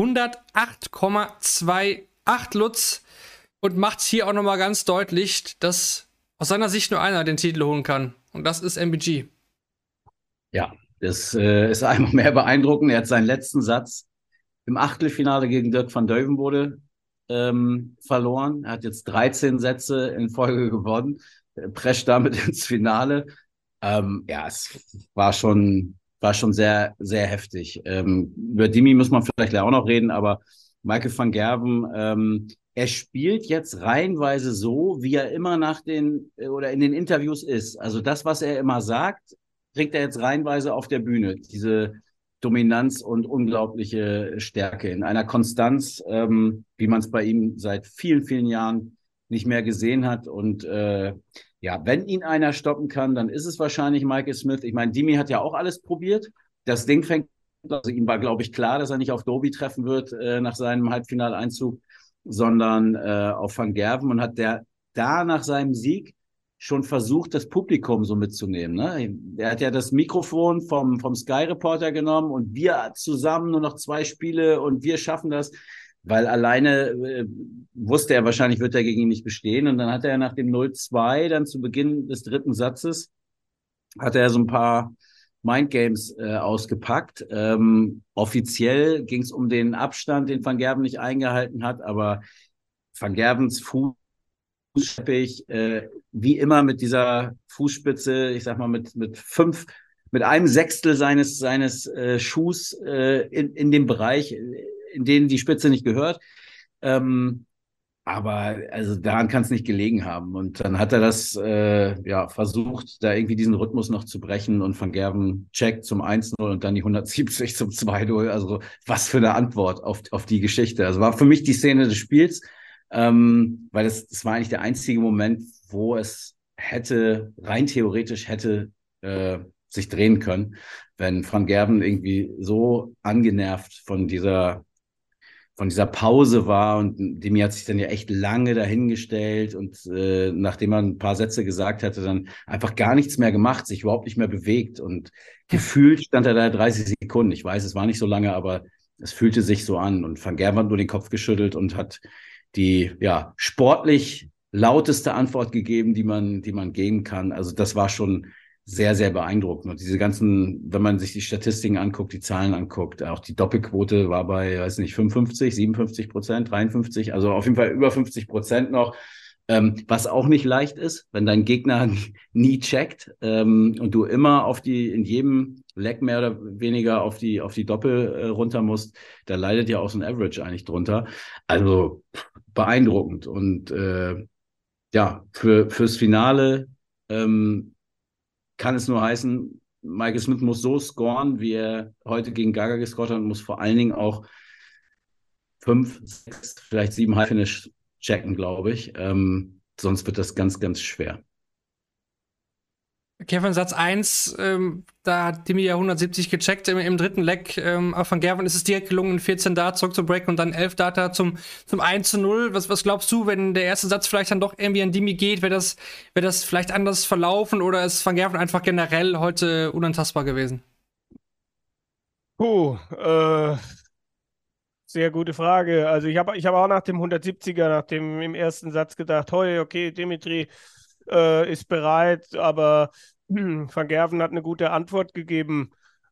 108,28 Lutz und macht hier auch nochmal ganz deutlich, dass aus seiner Sicht nur einer den Titel holen kann. Und das ist MBG. Ja, das ist einmal mehr beeindruckend. Er hat seinen letzten Satz im Achtelfinale gegen Dirk van Duijvenbode verloren. Er hat jetzt 13 Sätze in Folge gewonnen, prescht damit ins Finale. Es war schon sehr, sehr heftig. Über Dimi muss man vielleicht auch noch reden, aber Michael van Gerwen, er spielt jetzt reihenweise so, wie er immer in den Interviews ist. Also das, was er immer sagt, bringt er jetzt reihenweise auf der Bühne. Diese Dominanz und unglaubliche Stärke, in einer Konstanz, wie man es bei ihm seit vielen, vielen Jahren nicht mehr gesehen hat. Und ja, wenn ihn einer stoppen kann, dann ist es wahrscheinlich Michael Smith. Ich meine, Dimi hat ja auch alles probiert. Das Ding fängt, also ihm war, glaube ich, klar, dass er nicht auf Doby treffen wird nach seinem Halbfinaleinzug, sondern auf Van Gerwen, und hat da nach seinem Sieg schon versucht, das Publikum so mitzunehmen. Ne? Er hat ja das Mikrofon vom Sky Reporter genommen und wir zusammen nur noch 2 Spiele und wir schaffen das, weil alleine wusste er wahrscheinlich, wird er gegen ihn nicht bestehen. Und dann hat er nach dem 0-2 dann zu Beginn des 3. Satzes, hat er so ein paar Mindgames ausgepackt. Offiziell ging es um den Abstand, den Van Gerwen nicht eingehalten hat, aber Van Gerwens Fußteppich, wie immer mit dieser Fußspitze, ich sag mal mit einem Sechstel seines Schuhs in dem Bereich, in den die Spitze nicht gehört. Aber also daran kann es nicht gelegen haben. Und dann hat er das versucht, da irgendwie diesen Rhythmus noch zu brechen, und Van Gerwen checkt zum 1-0 und dann die 170 zum 2-0. Also was für eine Antwort auf die Geschichte. Also war für mich die Szene des Spiels, weil das war eigentlich der einzige Moment, wo es rein theoretisch hätte sich drehen können, wenn Van Gerwen irgendwie so angenervt von dieser Pause war, und Demi hat sich dann ja echt lange dahingestellt und nachdem er ein paar Sätze gesagt hatte, dann einfach gar nichts mehr gemacht, sich überhaupt nicht mehr bewegt, und gefühlt stand er da 30 Sekunden. Ich weiß, es war nicht so lange, aber es fühlte sich so an, und Van Gerwen hat nur den Kopf geschüttelt und hat die sportlich lauteste Antwort gegeben, die man geben kann. Also das war schon sehr, sehr beeindruckend. Und diese ganzen, wenn man sich die Statistiken anguckt, die Zahlen anguckt, auch die Doppelquote war bei, 55, 57%, 53, also auf jeden Fall über 50% noch, was auch nicht leicht ist, wenn dein Gegner nie checkt und du immer in jedem Leg mehr oder weniger auf die Doppel runter musst, da leidet ja auch so ein Average eigentlich drunter. Also beeindruckend. Und fürs Finale kann es nur heißen, Michael Smith muss so scoren, wie er heute gegen Gaga gescored hat, und muss vor allen Dingen auch 5, 6, vielleicht 7 Halbfinish checken, glaube ich. Sonst wird das ganz, ganz schwer. Kevin, Satz 1, da hat Dimi ja 170 gecheckt im 3. Leg. Auch Van Gerwen ist es direkt gelungen, 14 Darts zurückzubreaken und dann 11 Data zum 1-0. Was glaubst du, wenn der erste Satz vielleicht dann doch irgendwie an Dimi geht? Wäre das vielleicht anders verlaufen, oder ist Van Gerwen einfach generell heute unantastbar gewesen? Sehr gute Frage. Also ich hab auch nach dem 170er, im ersten Satz gedacht, hey, okay, Dimitri ist bereit, aber Van Gerwen hat eine gute Antwort gegeben.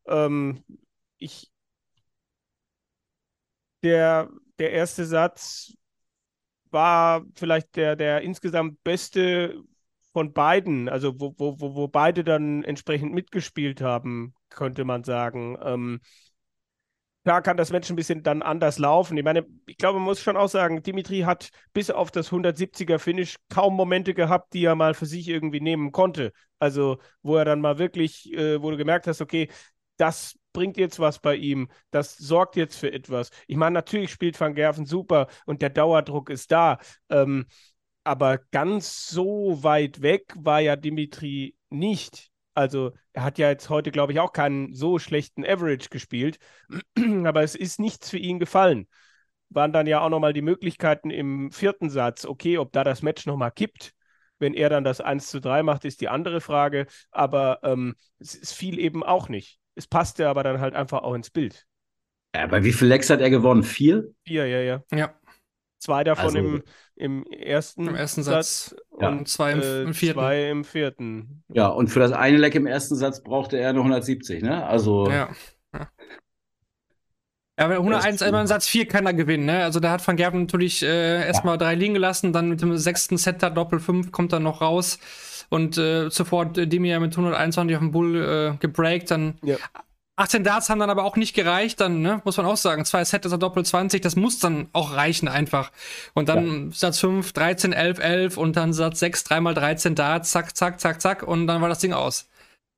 Der erste Satz war vielleicht der insgesamt beste von beiden, also wo beide dann entsprechend mitgespielt haben, könnte man sagen. Klar kann das Match ein bisschen dann anders laufen. Ich meine, ich glaube, man muss schon auch sagen, Dimitri hat bis auf das 170er-Finish kaum Momente gehabt, die er mal für sich irgendwie nehmen konnte. Also, wo er dann mal wirklich, wo du gemerkt hast, okay, das bringt jetzt was bei ihm, das sorgt jetzt für etwas. Ich meine, natürlich spielt Van Gerwen super und der Dauerdruck ist da, aber ganz so weit weg war ja Dimitri nicht. Also er hat ja jetzt heute, glaube ich, auch keinen so schlechten Average gespielt, aber es ist nichts für ihn gefallen. Waren dann ja auch nochmal die Möglichkeiten im 4. Satz. Okay, ob da das Match nochmal kippt, wenn er dann das 1-3 macht, ist die andere Frage, aber es fiel eben auch nicht. Es passte aber dann halt einfach auch ins Bild. Bei wie viel Legs hat er gewonnen? 4? 4, ja. Ja. 2 davon Also, im ersten Satz und 2 im 4. 2 im 4. Ja, und für das eine Leck im ersten Satz brauchte er nur 170, ne? Also. Ja. Ja, aber 101, in Satz 4 kann er gewinnen, ne? Also da hat Van Gerwen natürlich erstmal 3 liegen gelassen, dann mit dem 6. Setter Doppel 5 kommt er noch raus und zuvor Demi ja mit 121 auf dem Bull gebreakt, dann 18 Darts haben dann aber auch nicht gereicht, dann, ne, muss man auch sagen, 2 Sets er Doppel 20, das muss dann auch reichen einfach. Und dann Satz 5, 13, 11, 11 und dann Satz 6, 3x13 Darts, zack, zack, zack, zack und dann war das Ding aus. Ja.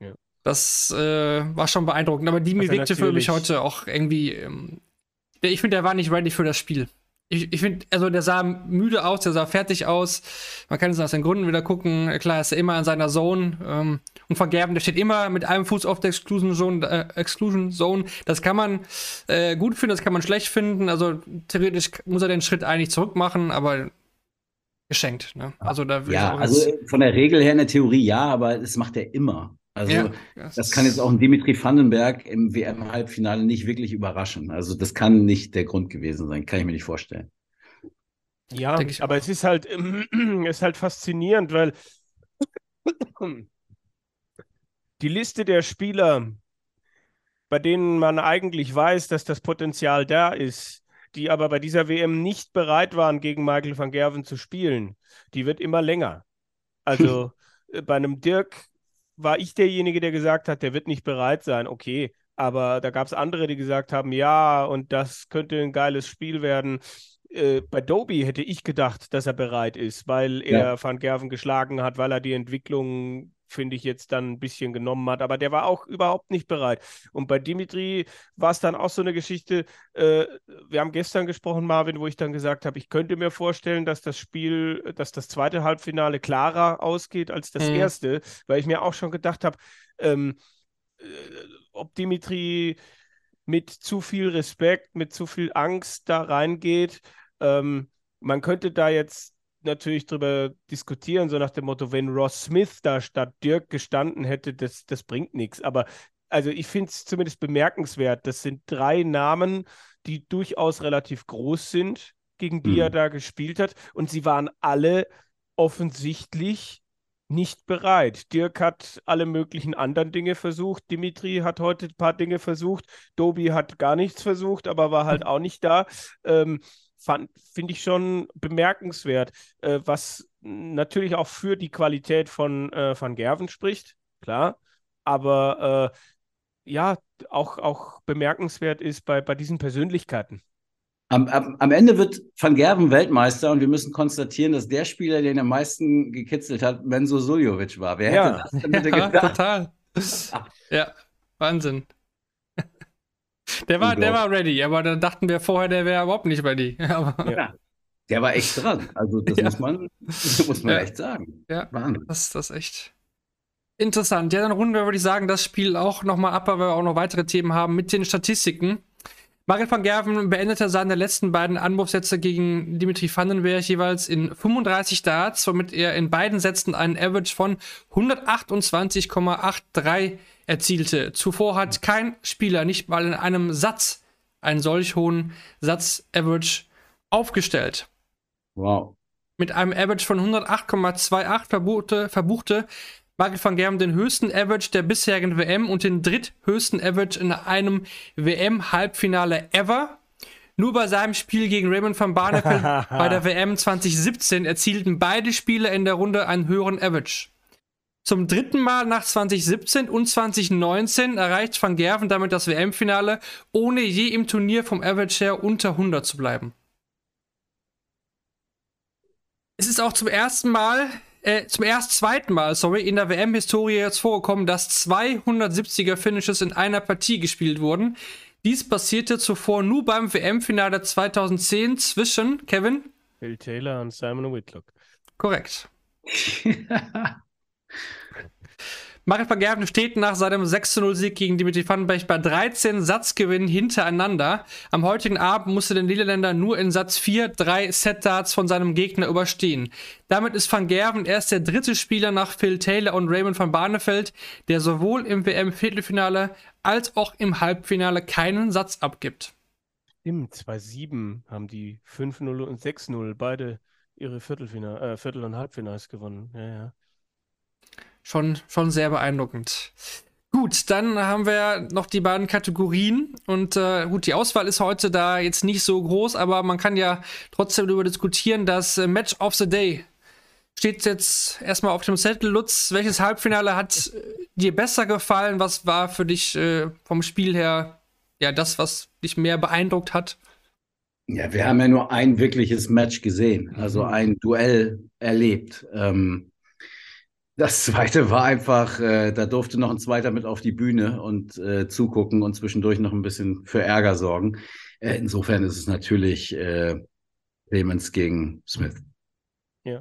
Das war schon beeindruckend. Aber Dimi wirkte für mich heute auch irgendwie. Ich finde, der war nicht ready für das Spiel. Ich finde, also der sah müde aus, der sah fertig aus. Man kann es aus den Gründen wieder gucken. Klar ist er immer in seiner Zone. Und Van Gerwen, der steht immer mit einem Fuß auf der Exclusion Zone. Das kann man gut finden, das kann man schlecht finden. Also theoretisch muss er den Schritt eigentlich zurück machen, aber geschenkt. Ne? Also da also von der Regel her in der Theorie ja, aber das macht er immer. Also das kann jetzt auch ein Dimitri Vandenberg im WM-Halbfinale nicht wirklich überraschen. Also das kann nicht der Grund gewesen sein, kann ich mir nicht vorstellen. Ja, aber es ist halt faszinierend, weil die Liste der Spieler, bei denen man eigentlich weiß, dass das Potenzial da ist, die aber bei dieser WM nicht bereit waren, gegen Michael van Gerwen zu spielen, die wird immer länger. Also bei einem Dirk war ich derjenige, der gesagt hat, der wird nicht bereit sein. Okay, aber da gab es andere, die gesagt haben, ja, und das könnte ein geiles Spiel werden. Bei Doby hätte ich gedacht, dass er bereit ist, weil er Van Gerwen geschlagen hat, weil er die Entwicklung, finde ich, jetzt dann ein bisschen genommen hat. Aber der war auch überhaupt nicht bereit. Und bei Dimitri war es dann auch so eine Geschichte, wir haben gestern gesprochen, Marvin, wo ich dann gesagt habe, ich könnte mir vorstellen, dass das zweite Halbfinale klarer ausgeht als das erste, weil ich mir auch schon gedacht habe, ob Dimitri mit zu viel Respekt, mit zu viel Angst da reingeht. Man könnte da jetzt natürlich drüber diskutieren, so nach dem Motto, wenn Ross Smith da statt Dirk gestanden hätte, das bringt nichts. Aber also ich finde es zumindest bemerkenswert. Das sind 3 Namen, die durchaus relativ groß sind, gegen die er da gespielt hat. Und sie waren alle offensichtlich nicht bereit. Dirk hat alle möglichen anderen Dinge versucht. Dimitri hat heute ein paar Dinge versucht. Doby hat gar nichts versucht, aber war halt auch nicht da. Finde ich schon bemerkenswert, was natürlich auch für die Qualität von Van Gerwen spricht, klar. Aber auch bemerkenswert ist bei diesen Persönlichkeiten. Am Ende wird Van Gerwen Weltmeister und wir müssen konstatieren, dass der Spieler, den am meisten gekitzelt hat, Menzo Suljovic war. Wer hätte das denn bitte gedacht? Total. Ja, Wahnsinn. Der war ready, aber da dachten wir vorher, der wäre überhaupt nicht ready. Ja, der war echt dran. Also das muss man echt sagen. Ja, Wahnsinn. Das ist echt interessant. Ja, dann runden wir, würde ich sagen, das Spiel auch nochmal ab, weil wir auch noch weitere Themen haben mit den Statistiken. Michael van Gerwen beendete seine letzten beiden Anwurfsätze gegen Dimitri Vandenberg jeweils in 35 Darts, womit er in beiden Sätzen einen Average von 128,83 erzielte. Zuvor hat kein Spieler nicht mal in einem Satz einen solch hohen Satz-Average aufgestellt. Wow. Mit einem Average von 108,28 verbuchte Michael van Gerwen den höchsten Average der bisherigen WM und den dritthöchsten Average in einem WM-Halbfinale ever. Nur bei seinem Spiel gegen Raymond van Barneveld bei der WM 2017 erzielten beide Spieler in der Runde einen höheren Average. Zum dritten Mal nach 2017 und 2019 erreicht van Gerwen damit das WM-Finale, ohne je im Turnier vom Average her unter 100 zu bleiben. Es ist auch zum zweiten Mal in der WM-Historie jetzt vorgekommen, dass 270er Finishes in einer Partie gespielt wurden. Dies passierte zuvor nur beim WM-Finale 2010 zwischen Kevin Phil Taylor und Simon Whitlock. Korrekt. Michael van Gerwen steht nach seinem 6:0-Sieg gegen Dimitri Vandenberg bei 13 Satzgewinnen hintereinander. Am heutigen Abend musste der Niederländer nur in Satz 4 3 Set-Darts von seinem Gegner überstehen. Damit ist van Gerwen erst der dritte Spieler nach Phil Taylor und Raymond van Barneveld, der sowohl im WM-Viertelfinale als auch im Halbfinale keinen Satz abgibt. Im 2-7 haben die 5-0 und 6-0 beide ihre Viertel- und Halbfinals gewonnen. Ja. Schon sehr beeindruckend. Gut, dann haben wir noch die beiden Kategorien und die Auswahl ist heute da jetzt nicht so groß, aber man kann ja trotzdem darüber diskutieren. Das Match of the Day steht jetzt erstmal auf dem Zettel. Lutz, welches Halbfinale hat dir besser gefallen? Was war für dich vom Spiel her das, was dich mehr beeindruckt hat? Ja, wir haben ja nur ein wirkliches Match gesehen, also ein Duell erlebt. Das zweite war einfach, da durfte noch ein zweiter mit auf die Bühne und zugucken und zwischendurch noch ein bisschen für Ärger sorgen. Insofern ist es natürlich Clemens gegen Smith. Ja.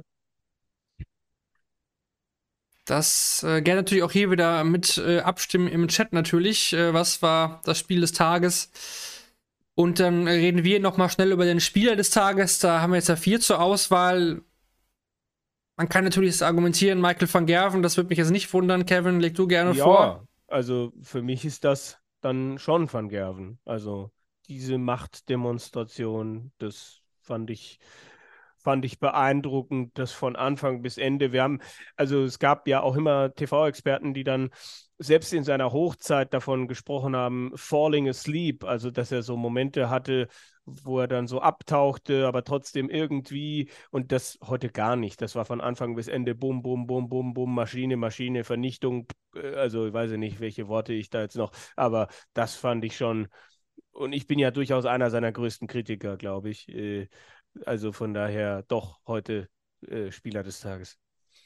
Das gerne natürlich auch hier wieder mit abstimmen im Chat natürlich. Was war das Spiel des Tages? Und dann reden wir noch mal schnell über den Spieler des Tages. Da haben wir jetzt ja 4 zur Auswahl. Man kann natürlich argumentieren, Michael van Gerwen, das würde mich jetzt nicht wundern. Kevin, leg du gerne vor. Ja, also für mich ist das dann schon Van Gerwen. Also diese Machtdemonstration, das fand ich beeindruckend, das von Anfang bis Ende. Also es gab ja auch immer TV-Experten, die dann selbst in seiner Hochzeit davon gesprochen haben, falling asleep, also dass er so Momente hatte, wo er dann so abtauchte, aber trotzdem irgendwie, und das heute gar nicht. Das war von Anfang bis Ende Bum, Bum, Bum, Bum, Bum, Maschine, Maschine, Vernichtung. Also ich weiß nicht, welche Worte ich da jetzt noch, aber das fand ich schon, und ich bin ja durchaus einer seiner größten Kritiker, glaube ich. Also von daher doch heute Spieler des Tages.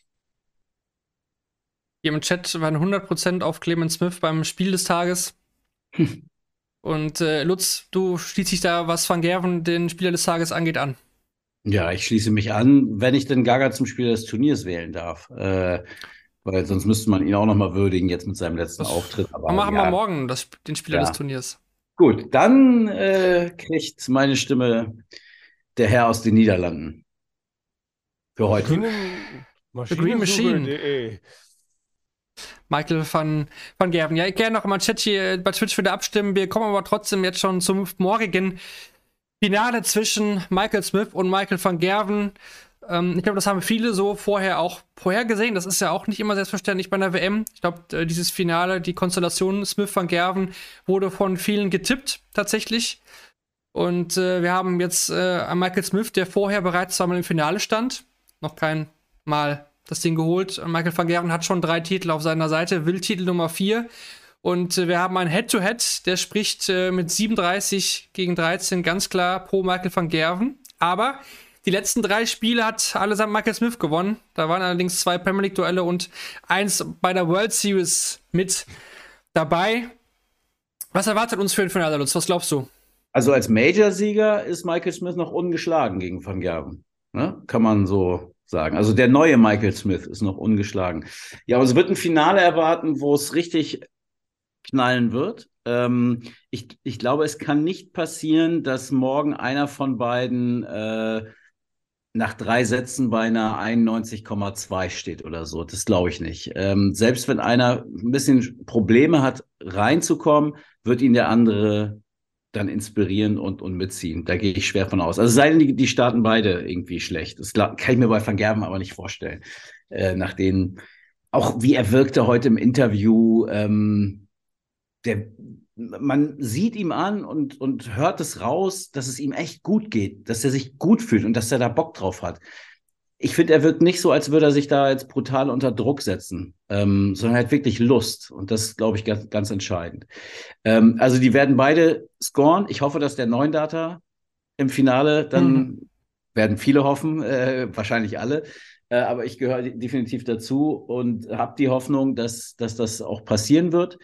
Hier im Chat waren 100% auf Clemens Smith beim Spiel des Tages. Und Lutz, du schließt dich da, was Van Gerwen den Spieler des Tages angeht, an. Ja, ich schließe mich an, wenn ich denn Gaga zum Spieler des Turniers wählen darf. Weil sonst müsste man ihn auch noch mal würdigen, jetzt mit seinem letzten Auftritt. Aber machen wir ja, morgen den Spieler des Turniers. gut, dann kriegt meine Stimme der Herr aus den Niederlanden. Für heute. Green Machine. Michael van Gerwen. Ja, ich gerne noch mal Chat hier bei Twitch wieder abstimmen. Wir kommen aber trotzdem jetzt schon zum morgigen Finale zwischen Michael Smith und Michael van Gerwen. Ich glaube, das haben viele so vorher auch vorhergesehen. Das ist ja auch nicht immer selbstverständlich bei einer WM. Ich glaube, dieses Finale, die Konstellation Smith-Van Gerwen, wurde von vielen getippt, tatsächlich. Und wir haben jetzt Michael Smith, der vorher bereits zweimal im Finale stand. Noch kein Mal das Ding geholt. Michael van Gerwen hat schon 3 Titel auf seiner Seite, will Titel Nummer 4. Und wir haben ein Head-to-Head, der spricht mit 37 gegen 13 ganz klar pro Michael van Gerwen. Aber die letzten 3 Spiele hat allesamt Michael Smith gewonnen. Da waren allerdings 2 Premier League-Duelle und 1 bei der World Series mit dabei. Was erwartet uns für ein Finale, Lutz? Was glaubst du? Also als Major-Sieger ist Michael Smith noch ungeschlagen gegen Van Gerwen. Ne? Kann man so sagen. Also der neue Michael Smith ist noch ungeschlagen. Ja, aber es wird ein Finale erwarten, wo es richtig knallen wird. Ich glaube, es kann nicht passieren, dass morgen einer von beiden nach 3 Sätzen bei einer 91,2 steht oder so. Das glaube ich nicht. Selbst wenn einer ein bisschen Probleme hat, reinzukommen, wird ihn der andere dann inspirieren und mitziehen. Da gehe ich schwer von aus. Also sei denn, die starten beide irgendwie schlecht. Das kann ich mir bei Van Gerwen aber nicht vorstellen. Nach denen, auch wie er wirkte heute im Interview, man sieht ihm an und hört es raus, dass es ihm echt gut geht, dass er sich gut fühlt und dass er da Bock drauf hat. Ich finde, er wirkt nicht so, als würde er sich da jetzt brutal unter Druck setzen, sondern er hat wirklich Lust. Und das ist, glaube ich, ganz, ganz entscheidend. Also die werden beide scoren. Ich hoffe, dass der Neundata im Finale dann werden viele hoffen, wahrscheinlich alle. Aber ich gehöre definitiv dazu und habe die Hoffnung, dass das auch passieren wird.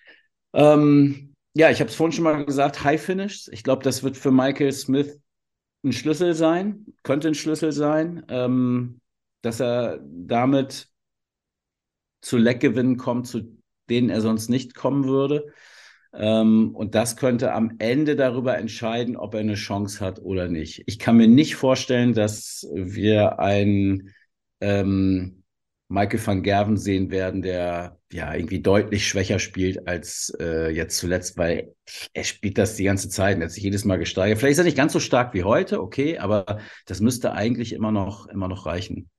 Ja, ich habe es vorhin schon mal gesagt, High Finish. Ich glaube, das wird für Michael Smith ein Schlüssel sein, könnte ein Schlüssel sein, dass er damit zu Leckgewinnen kommt, zu denen er sonst nicht kommen würde. Und das könnte am Ende darüber entscheiden, ob er eine Chance hat oder nicht. Ich kann mir nicht vorstellen, dass wir einen Michael van Gerwen sehen werden, der ja irgendwie deutlich schwächer spielt als jetzt zuletzt, weil er spielt das die ganze Zeit und hat sich jedes Mal gesteigert. Vielleicht ist er nicht ganz so stark wie heute, okay, aber das müsste eigentlich immer noch reichen.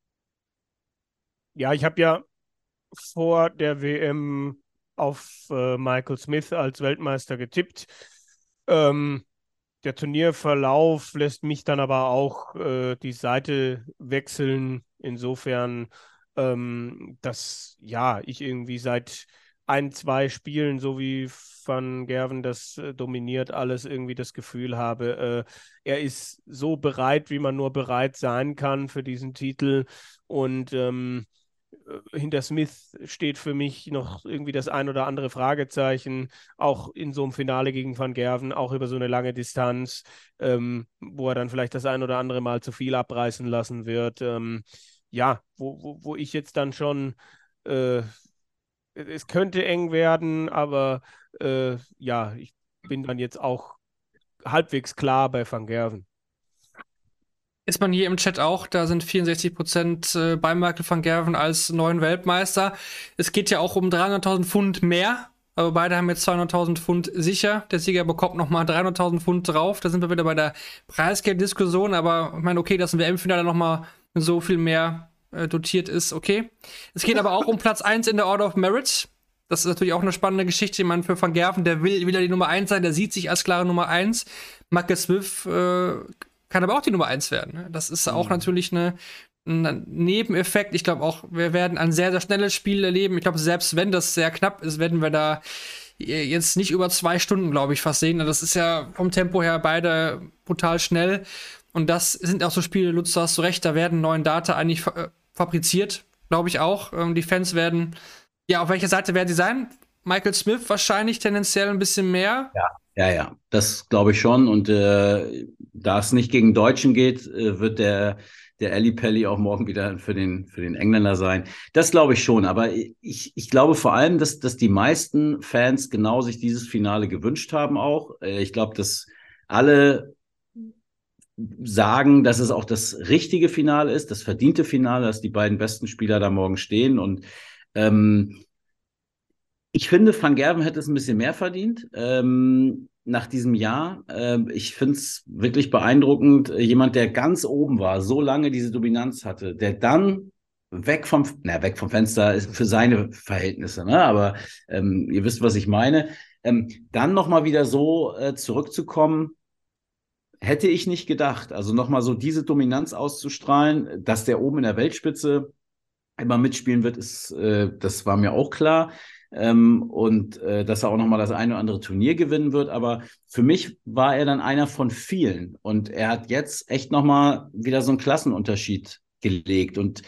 Ja, ich habe ja vor der WM auf Michael Smith als Weltmeister getippt. Der Turnierverlauf lässt mich dann aber auch die Seite wechseln. Insofern, dass ja, ich irgendwie seit 1, 2 Spielen, so wie Van Gerwen das dominiert, alles irgendwie das Gefühl habe, er ist so bereit, wie man nur bereit sein kann für diesen Titel. Und Hinter Smith steht für mich noch irgendwie das ein oder andere Fragezeichen, auch in so einem Finale gegen Van Gerven, auch über so eine lange Distanz, wo er dann vielleicht das ein oder andere Mal zu viel abreißen lassen wird. Ja, wo ich jetzt dann schon, es könnte eng werden, aber ja, ich bin dann jetzt auch halbwegs klar bei Van Gerven. Ist man hier im Chat auch, da sind 64% bei Michael van Gerven als neuen Weltmeister. Es geht ja auch um 300.000 Pfund mehr, aber beide haben jetzt 200.000 Pfund sicher. Der Sieger bekommt nochmal 300.000 Pfund drauf. Da sind wir wieder bei der Preisgeld-Diskussion, aber ich meine, okay, dass ein WM-Finale nochmal so viel mehr dotiert ist, okay. Es geht aber auch um Platz 1 in der Order of Merit. Das ist natürlich auch eine spannende Geschichte. Ich meine, für Van Gerven, der will ja die Nummer 1 sein, der sieht sich als klare Nummer 1. Michael Smith kann aber auch die Nummer 1 werden. Das ist auch natürlich ein Nebeneffekt. Ich glaube auch, wir werden ein sehr, sehr schnelles Spiel erleben. Ich glaube, selbst wenn das sehr knapp ist, werden wir da jetzt nicht über 2 Stunden, glaube ich, fast sehen. Das ist ja vom Tempo her beide brutal schnell. Und das sind auch so Spiele, Lutz, du hast so recht, da werden neue Data eigentlich fabriziert, glaube ich auch. Die Fans werden, ja, auf welcher Seite werden sie sein? Michael Smith wahrscheinlich tendenziell ein bisschen mehr. Ja, das glaube ich schon. Und da es nicht gegen Deutschen geht, wird der Ali Pelli auch morgen wieder für den Engländer sein. Das glaube ich schon. Aber ich glaube vor allem, dass die meisten Fans genau sich dieses Finale gewünscht haben auch. Ich glaube, dass alle sagen, dass es auch das richtige Finale ist, das verdiente Finale, dass die beiden besten Spieler da morgen stehen. Und ich finde, Van Gerven hätte es ein bisschen mehr verdient nach diesem Jahr. Ich finde es wirklich beeindruckend. Jemand, der ganz oben war, so lange diese Dominanz hatte, der dann weg vom Fenster ist für seine Verhältnisse, ne? Aber ihr wisst, was ich meine. Dann nochmal wieder so zurückzukommen, hätte ich nicht gedacht. Also nochmal so diese Dominanz auszustrahlen, dass der oben in der Weltspitze immer mitspielen wird, das war mir auch klar. Dass er auch nochmal das eine oder andere Turnier gewinnen wird. Aber für mich war er dann einer von vielen. Und er hat jetzt echt nochmal wieder so einen Klassenunterschied gelegt. Und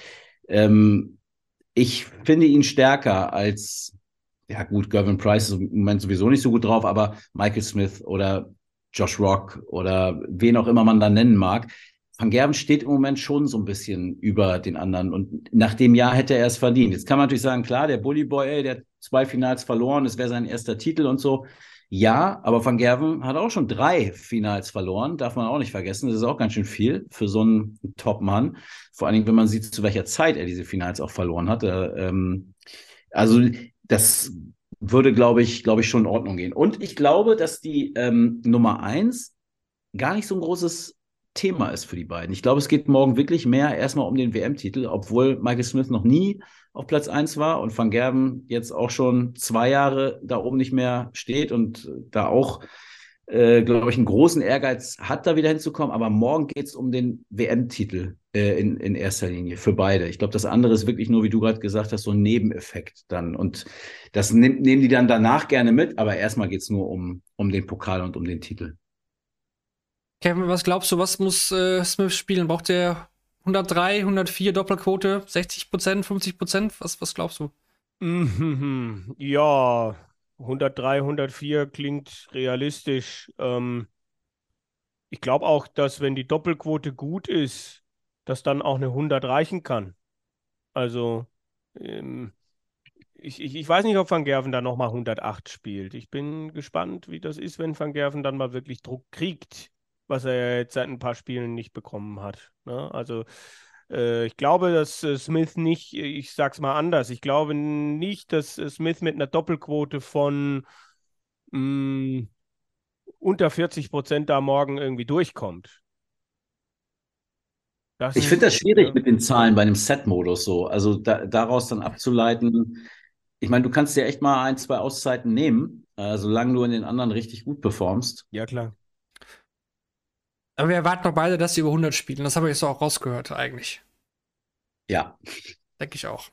ich finde ihn stärker als, ja gut, Gervin Price ist im Moment sowieso nicht so gut drauf, aber Michael Smith oder Josh Rock oder wen auch immer man da nennen mag. Van Gerven steht im Moment schon so ein bisschen über den anderen und nach dem Jahr hätte er es verdient. Jetzt kann man natürlich sagen, klar, der Bully Boy, der hat 2 Finals verloren, es wäre sein erster Titel und so. Ja, aber Van Gerven hat auch schon 3 Finals verloren, darf man auch nicht vergessen. Das ist auch ganz schön viel für so einen Top-Mann. Vor allen Dingen, wenn man sieht, zu welcher Zeit er diese Finals auch verloren hat. Also das würde, glaube ich, schon in Ordnung gehen. Und ich glaube, dass die Nummer 1 gar nicht so ein großes Thema ist für die beiden. Ich glaube, es geht morgen wirklich mehr erstmal um den WM-Titel, obwohl Michael Smith noch nie auf Platz 1 war und Van Gerven jetzt auch schon 2 Jahre da oben nicht mehr steht und da auch, glaube ich, einen großen Ehrgeiz hat, da wieder hinzukommen. Aber morgen geht es um den WM-Titel in erster Linie für beide. Ich glaube, das andere ist wirklich nur, wie du gerade gesagt hast, so ein Nebeneffekt dann. Und das nehmen die dann danach gerne mit, aber erstmal geht es nur um den Pokal und um den Titel. Kevin, was glaubst du, was muss Smith spielen? Braucht der 103, 104 Doppelquote, 60%, 50%? Was glaubst du? Ja, 103, 104 klingt realistisch. Ich glaube auch, dass wenn die Doppelquote gut ist, dass dann auch eine 100 reichen kann. Also ich weiß nicht, ob Van Gerven dann nochmal 108 spielt. Ich bin gespannt, wie das ist, wenn Van Gerven dann mal wirklich Druck kriegt, was er jetzt seit ein paar Spielen nicht bekommen hat. Ne? Also ich glaube, dass Smith nicht, ich sag's mal anders, ich glaube nicht, dass Smith mit einer Doppelquote von unter 40% da morgen irgendwie durchkommt. Ich finde das schwierig mit den Zahlen bei einem Set-Modus so. Also daraus dann abzuleiten, ich meine, du kannst dir echt mal 1, 2 Auszeiten nehmen, solange du in den anderen richtig gut performst. Ja, klar. Aber wir erwarten doch beide, dass sie über 100 spielen. Das habe ich jetzt auch rausgehört, eigentlich. Ja. Denke ich auch.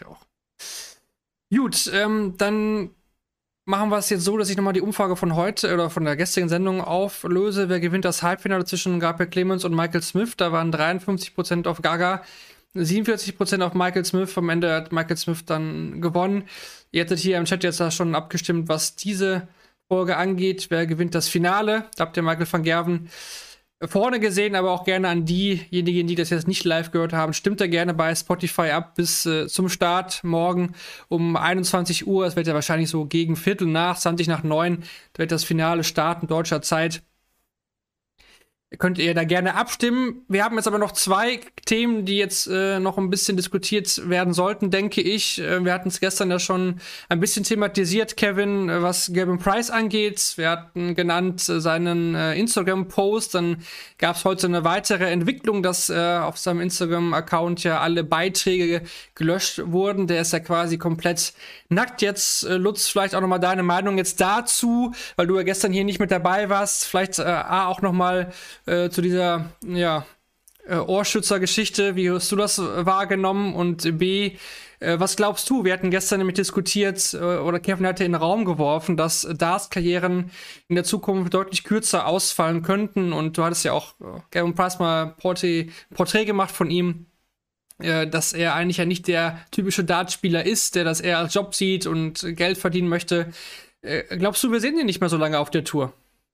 Gut, dann machen wir es jetzt so, dass ich nochmal die Umfrage von heute oder von der gestrigen Sendung auflöse. Wer gewinnt das Halbfinale zwischen Gabriel Clemens und Michael Smith? Da waren 53% auf Gaga, 47% auf Michael Smith. Am Ende hat Michael Smith dann gewonnen. Ihr hattet hier im Chat jetzt da schon abgestimmt, was diese Folge angeht. Wer gewinnt das Finale? Da habt ihr Michael van Gerwen vorne gesehen, aber auch gerne an diejenigen, die das jetzt nicht live gehört haben. Stimmt da gerne bei Spotify ab bis zum Start morgen um 21 Uhr. Es wird ja wahrscheinlich so gegen 20:15, da wird das Finale starten, deutscher Zeit. Könnt ihr da gerne abstimmen. Wir haben jetzt aber noch 2 Themen, die jetzt noch ein bisschen diskutiert werden sollten, denke ich. Wir hatten es gestern ja schon ein bisschen thematisiert, Kevin, was Gavin Price angeht. Wir hatten genannt seinen Instagram-Post. Dann gab es heute eine weitere Entwicklung, dass auf seinem Instagram-Account ja alle Beiträge gelöscht wurden. Der ist ja quasi komplett nackt jetzt. Lutz, vielleicht auch noch mal deine Meinung jetzt dazu, weil du ja gestern hier nicht mit dabei warst. Vielleicht auch noch mal zu dieser Ohrschützer-Geschichte. Wie hast du das wahrgenommen? Und B, was glaubst du? Wir hatten gestern nämlich diskutiert, oder Kevin hatte in den Raum geworfen, dass Darts-Karrieren in der Zukunft deutlich kürzer ausfallen könnten. Und du hattest ja auch Gavin Price mal Porträt gemacht von ihm, dass er eigentlich ja nicht der typische Dartspieler ist, der das eher als Job sieht und Geld verdienen möchte. Glaubst du, wir sehen ihn nicht mehr so lange auf der Tour?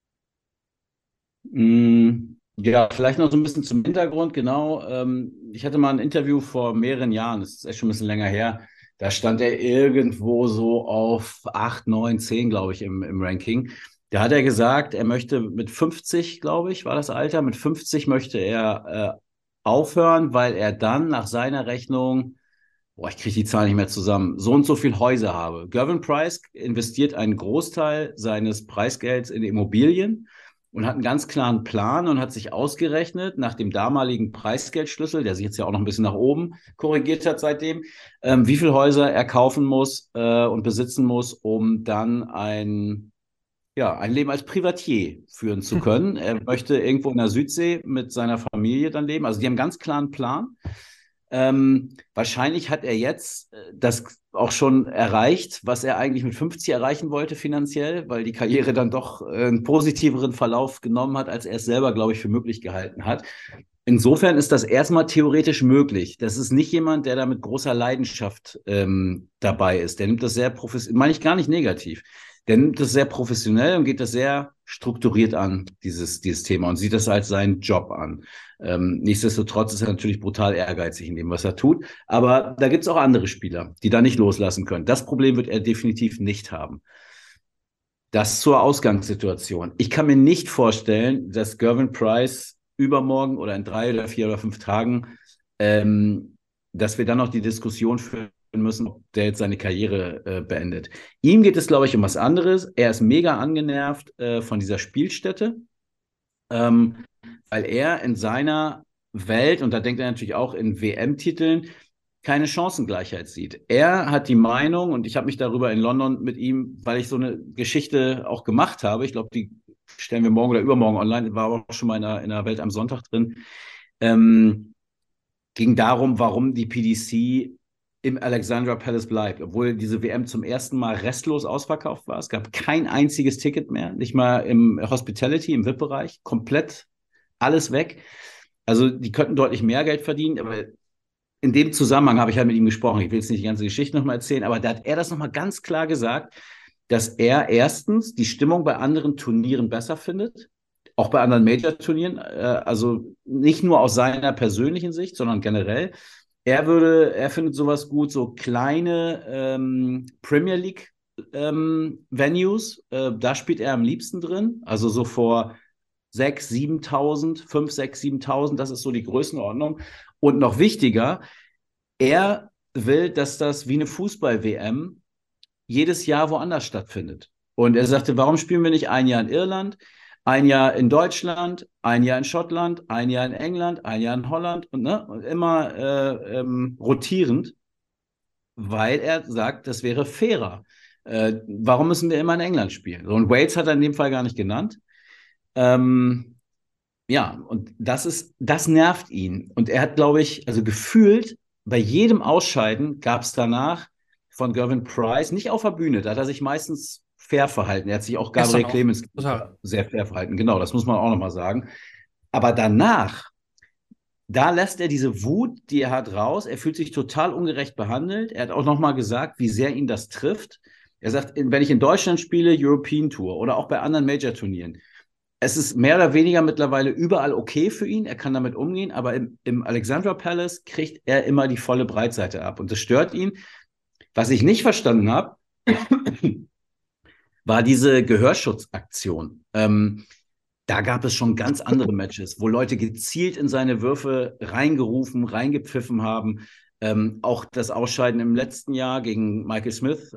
Ja, vielleicht noch so ein bisschen zum Hintergrund, genau. Ich hatte mal ein Interview vor mehreren Jahren, das ist echt schon ein bisschen länger her. Da stand er irgendwo so auf 8, 9, 10, glaube ich, im Ranking. Da hat er gesagt, er möchte mit 50, glaube ich, war das Alter, mit 50 möchte er aufhören, weil er dann nach seiner Rechnung, ich kriege die Zahl nicht mehr zusammen, so und so viel Häuser habe. Gavin Price investiert einen Großteil seines Preisgelds in Immobilien und hat einen ganz klaren Plan und hat sich ausgerechnet, nach dem damaligen Preisgeldschlüssel, der sich jetzt ja auch noch ein bisschen nach oben korrigiert hat seitdem, wie viele Häuser er kaufen muss und besitzen muss, um dann ein Leben als Privatier führen zu können. Er möchte irgendwo in der Südsee mit seiner Familie dann leben. Also die haben einen ganz klaren Plan. Wahrscheinlich hat er jetzt das auch schon erreicht, was er eigentlich mit 50 erreichen wollte finanziell, weil die Karriere dann doch einen positiveren Verlauf genommen hat, als er es selber, glaube ich, für möglich gehalten hat. Insofern ist das erstmal theoretisch möglich. Das ist nicht jemand, der da mit großer Leidenschaft dabei ist. Der nimmt das sehr professionell, meine ich gar nicht negativ. Der nimmt das sehr professionell und geht das sehr strukturiert an, dieses Thema, und sieht das als seinen Job an. Nichtsdestotrotz ist er natürlich brutal ehrgeizig in dem, was er tut. Aber da gibt es auch andere Spieler, die da nicht loslassen können. Das Problem wird er definitiv nicht haben. Das zur Ausgangssituation. Ich kann mir nicht vorstellen, dass Gavin Price übermorgen oder in 3 oder 4 oder 5 Tagen, dass wir dann noch die Diskussion führen müssen, ob der jetzt seine Karriere beendet. Ihm geht es, glaube ich, um was anderes. Er ist mega angenervt von dieser Spielstätte, weil er in seiner Welt, und da denkt er natürlich auch in WM-Titeln, keine Chancengleichheit sieht. Er hat die Meinung, und ich habe mich darüber in London mit ihm, weil ich so eine Geschichte auch gemacht habe, ich glaube, die stellen wir morgen oder übermorgen online, war aber auch schon mal in der Welt am Sonntag drin, ging darum, warum die PDC im Alexandra Palace bleibt, obwohl diese WM zum ersten Mal restlos ausverkauft war. Es gab kein einziges Ticket mehr, nicht mal im Hospitality, im VIP-Bereich, komplett alles weg. Also die könnten deutlich mehr Geld verdienen, aber in dem Zusammenhang habe ich halt mit ihm gesprochen. Ich will jetzt nicht die ganze Geschichte nochmal erzählen, aber da hat er das nochmal ganz klar gesagt, dass er erstens die Stimmung bei anderen Turnieren besser findet, auch bei anderen Major-Turnieren, also nicht nur aus seiner persönlichen Sicht, sondern generell. Er findet sowas gut, so kleine Premier League Venues, da spielt er am liebsten drin, also so vor 6.000, 7.000, 5.000, 6.000, 7.000, das ist so die Größenordnung. Und noch wichtiger, er will, dass das wie eine Fußball-WM jedes Jahr woanders stattfindet. Und er sagte, warum spielen wir nicht ein Jahr in Irland, ein Jahr in Deutschland, ein Jahr in Schottland, ein Jahr in England, ein Jahr in Holland und immer rotierend, weil er sagt, das wäre fairer. Warum müssen wir immer in England spielen? So, und Wales hat er in dem Fall gar nicht genannt. Und das nervt ihn. Und er hat, glaube ich, also gefühlt, bei jedem Ausscheiden gab es danach von Gavin Price, nicht auf der Bühne, da hat er sich meistens fair verhalten. Er hat sich auch Gabriel Clemens sehr fair verhalten. Genau, das muss man auch nochmal sagen. Aber danach da lässt er diese Wut, die er hat, raus. Er fühlt sich total ungerecht behandelt. Er hat auch nochmal gesagt, wie sehr ihn das trifft. Er sagt, wenn ich in Deutschland spiele, European Tour oder auch bei anderen Major-Turnieren, es ist mehr oder weniger mittlerweile überall okay für ihn. Er kann damit umgehen, aber im Alexandra Palace kriegt er immer die volle Breitseite ab. Und das stört ihn. Was ich nicht verstanden habe, war diese Gehörschutzaktion. Da gab es schon ganz andere Matches, wo Leute gezielt in seine Würfe reingerufen, reingepfiffen haben. Auch das Ausscheiden im letzten Jahr gegen Michael Smith.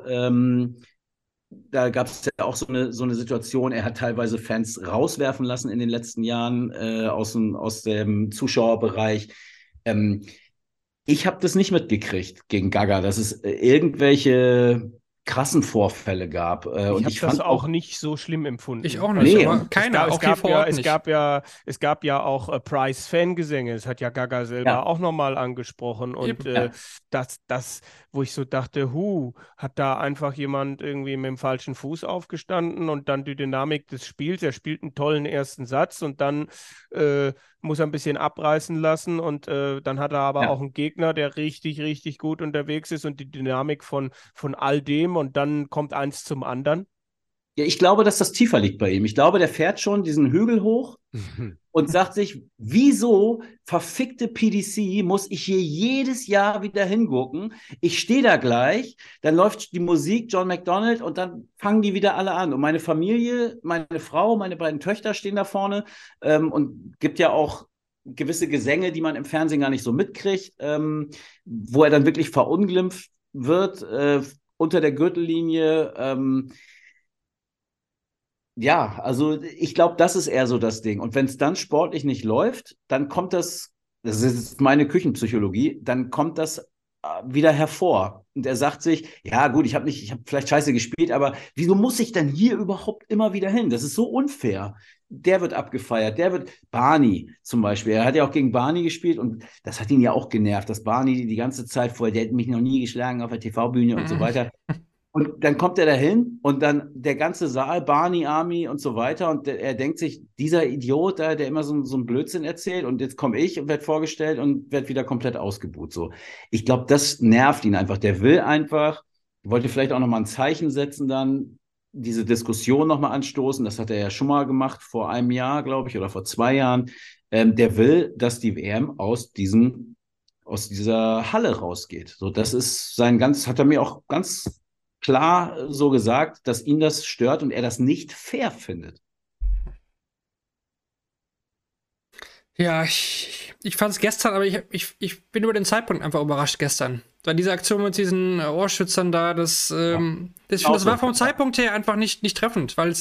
Da gab es ja auch so eine Situation. Er hat teilweise Fans rauswerfen lassen in den letzten Jahren aus dem Zuschauerbereich. Ich habe das nicht mitgekriegt gegen Gaga, dass es irgendwelche krassen Vorfälle gab. Und Ich habe das auch nicht so schlimm empfunden. Ich auch nicht, Nee, aber und keiner, auch hier vor Ort nicht. Es gab ja auch Price-Fangesänge, das hat ja Gaga selber auch nochmal angesprochen. Und wo ich so dachte, hat da einfach jemand irgendwie mit dem falschen Fuß aufgestanden und dann die Dynamik des Spiels, er spielt einen tollen ersten Satz und dann muss er ein bisschen abreißen lassen und dann hat er aber auch einen Gegner, der richtig, richtig gut unterwegs ist und die Dynamik von all dem und dann kommt eins zum anderen. Ja, ich glaube, dass das tiefer liegt bei ihm. Ich glaube, der fährt schon diesen Hügel hoch und sagt sich, wieso verfickte PDC muss ich hier jedes Jahr wieder hingucken? Ich stehe da gleich, dann läuft die Musik John McDonald und dann fangen die wieder alle an. Und meine Familie, meine Frau, meine beiden Töchter stehen da vorne und gibt ja auch gewisse Gesänge, die man im Fernsehen gar nicht so mitkriegt, wo er dann wirklich verunglimpft wird unter der Gürtellinie. Ja, also ich glaube, das ist eher so das Ding. Und wenn es dann sportlich nicht läuft, dann kommt das ist meine Küchenpsychologie, dann kommt das wieder hervor. Und er sagt sich, ja gut, ich habe vielleicht scheiße gespielt, aber wieso muss ich denn hier überhaupt immer wieder hin? Das ist so unfair. Der wird abgefeiert, Barney zum Beispiel, er hat ja auch gegen Barney gespielt und das hat ihn ja auch genervt, dass Barney die ganze Zeit vorher, der hat mich noch nie geschlagen auf der TV-Bühne und so weiter. Und dann kommt er dahin und dann der ganze Saal, Barney Army und so weiter. Und er denkt sich, dieser Idiot da, der immer so einen Blödsinn erzählt und jetzt komme ich und werde vorgestellt und werde wieder komplett ausgebuht. So. Ich glaube, das nervt ihn einfach. Der will einfach, wollte vielleicht auch nochmal ein Zeichen setzen dann, diese Diskussion nochmal anstoßen. Das hat er ja schon mal gemacht vor einem Jahr, glaube ich, oder vor 2 Jahren. Der will, dass die WM aus dieser Halle rausgeht. So, das ist hat er mir auch ganz klar so gesagt, dass ihn das stört und er das nicht fair findet. Ja, ich fand es gestern, aber ich bin über den Zeitpunkt einfach überrascht gestern. Weil diese Aktion mit diesen Ohrschützern da, das war vom Zeitpunkt her einfach nicht treffend, weil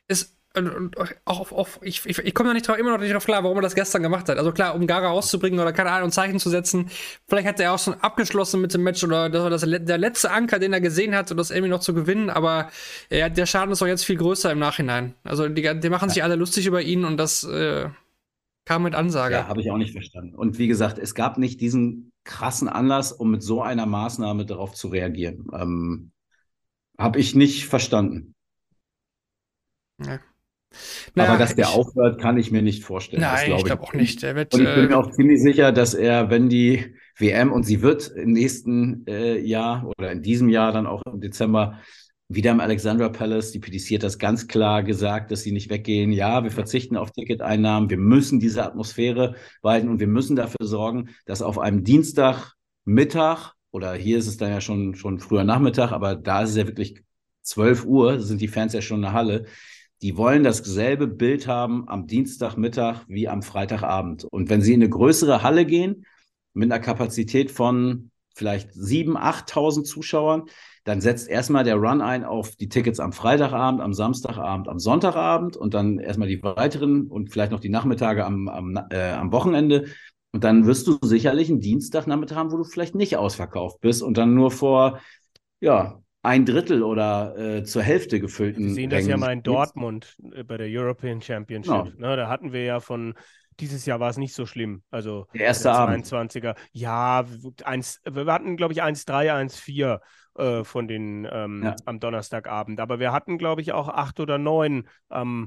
ich komme immer noch nicht drauf klar, warum er das gestern gemacht hat. Also klar, um Gaga rauszubringen oder keine Ahnung, ein Zeichen zu setzen. Vielleicht hat er auch schon abgeschlossen mit dem Match oder das war der letzte Anker, den er gesehen hat, um das irgendwie noch zu gewinnen. Aber der Schaden ist doch jetzt viel größer im Nachhinein. Also die machen sich alle lustig über ihn und das kam mit Ansage. Ja, habe ich auch nicht verstanden. Und wie gesagt, es gab nicht diesen krassen Anlass, um mit so einer Maßnahme darauf zu reagieren. Habe ich nicht verstanden. Ja. Aber dass der aufhört, kann ich mir nicht vorstellen. Nein, ich glaube auch nicht. Und ich bin mir auch ziemlich sicher, dass er, wenn die WM, und sie wird im nächsten Jahr oder in diesem Jahr dann auch im Dezember wieder im Alexandra Palace, die PDC hat das ganz klar gesagt, dass sie nicht weggehen. Ja, wir verzichten auf Ticketeinnahmen, wir müssen diese Atmosphäre behalten und wir müssen dafür sorgen, dass auf einem Dienstagmittag, oder hier ist es dann ja schon früher Nachmittag, aber da ist es ja wirklich 12 Uhr, sind die Fans ja schon in der Halle. Die wollen dasselbe Bild haben am Dienstagmittag wie am Freitagabend. Und wenn sie in eine größere Halle gehen, mit einer Kapazität von vielleicht 7.000, 8.000 Zuschauern, dann setzt erstmal der Run ein auf die Tickets am Freitagabend, am Samstagabend, am Sonntagabend und dann erstmal die weiteren und vielleicht noch die Nachmittage am Wochenende. Und dann wirst du sicherlich einen Dienstagnachmittag haben, wo du vielleicht nicht ausverkauft bist und dann nur vor, 1/3 oder zur Hälfte gefüllten Wir sehen das ja mal in Dortmund bei der European Championship. Genau. Da hatten wir ja dieses Jahr war es nicht so schlimm. Also der erste Abend. 22er. Ja, wir hatten, glaube ich, 1,3, 1,4 von den am Donnerstagabend. Aber wir hatten, glaube ich, auch 8 oder 9 am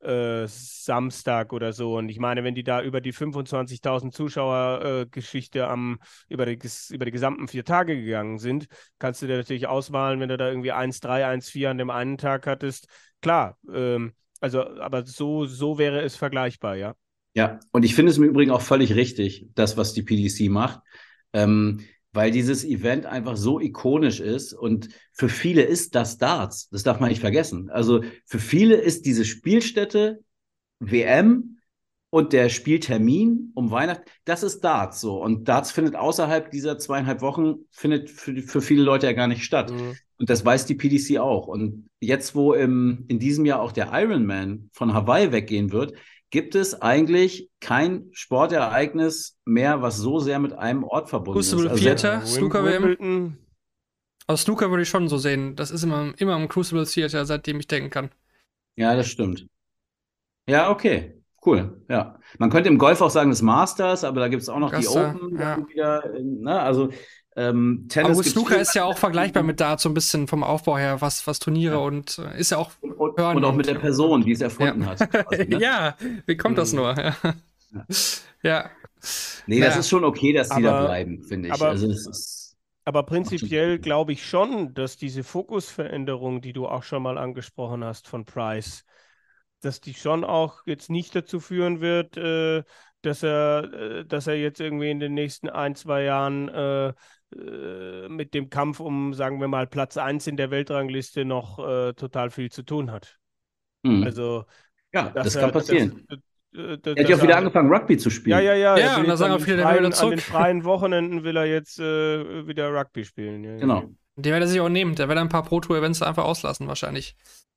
Samstag oder so. Und ich meine, wenn die da über die 25.000 Zuschauer-Geschichte über die gesamten 4 Tage gegangen sind, kannst du dir natürlich ausmalen, wenn du da irgendwie 1,3, 1,4 an dem einen Tag hattest. Klar, also, aber so wäre es vergleichbar, ja. Ja, und ich finde es im Übrigen auch völlig richtig, das, was die PDC macht, weil dieses Event einfach so ikonisch ist und für viele ist das Darts, das darf man nicht vergessen. Also für viele ist diese Spielstätte WM und der Spieltermin um Weihnachten, das ist Darts so. Und Darts findet außerhalb dieser 2,5 Wochen, findet für viele Leute ja gar nicht statt. Mhm. Und das weiß die PDC auch. Und jetzt, wo in diesem Jahr auch der Ironman von Hawaii weggehen wird, gibt es eigentlich kein Sportereignis mehr, was so sehr mit einem Ort verbunden ist. Crucible Also Theater, Snooker WM. Wimbledon. Aus Snooker würde ich schon so sehen. Das ist immer im Crucible Theater, seitdem ich denken kann. Ja, das stimmt. Ja, okay. Cool. Ja. Man könnte im Golf auch sagen, das Masters, aber da gibt es auch noch Augusta, die Open. ja. Dann wieder, ne? Also Tennis Aber gut, gibt's Snooker viel. ist ja auch vergleichbar mit Darts so ein bisschen vom Aufbau her, was Turniere und ist ja auch hören Und auch mit und- der Person, die es erfunden hat. quasi, ne? Ja, wie kommt das nur? Ja. Ja. Nee, Ja. das ist schon okay, dass die da Aber- bleiben, finde ich. aber- Also es ist Aber prinzipiell glaube ich schon, dass diese Fokusveränderung, die du auch schon mal angesprochen hast von Price, dass die schon auch jetzt nicht dazu führen wird, dass er jetzt irgendwie in den nächsten 1, 2 Jahren mit dem Kampf um, sagen wir mal, Platz 1 in der Weltrangliste noch total viel zu tun hat. Also, ja, dass das er- kann passieren. Er Er hat ja auch wieder angefangen, Rugby zu Ja, spielen. ja, ja. Ja, Er will und da jetzt sagen an auch den viele, der will wieder freien- an zurück. den freien Wochenenden will er jetzt wieder Rugby spielen. Ja, Genau. Die wird er sich auch nehmen. Der wird ein paar Pro-Tour-Events einfach auslassen, wahrscheinlich.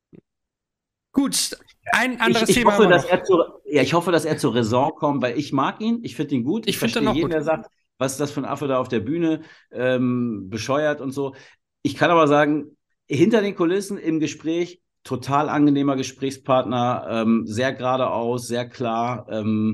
Gut, ein anderes Ich Thema hoffe, haben wir dass noch. ich hoffe, dass er zur Raison kommt, weil ich mag ihn, ich finde ihn gut. Ich finde ihn verstehe auch jeden, gut. der sagt, was ist das für ein Affe da auf der Bühne, bescheuert und so. Ich kann aber sagen, hinter den Kulissen im Gespräch, total angenehmer Gesprächspartner, sehr geradeaus, sehr klar.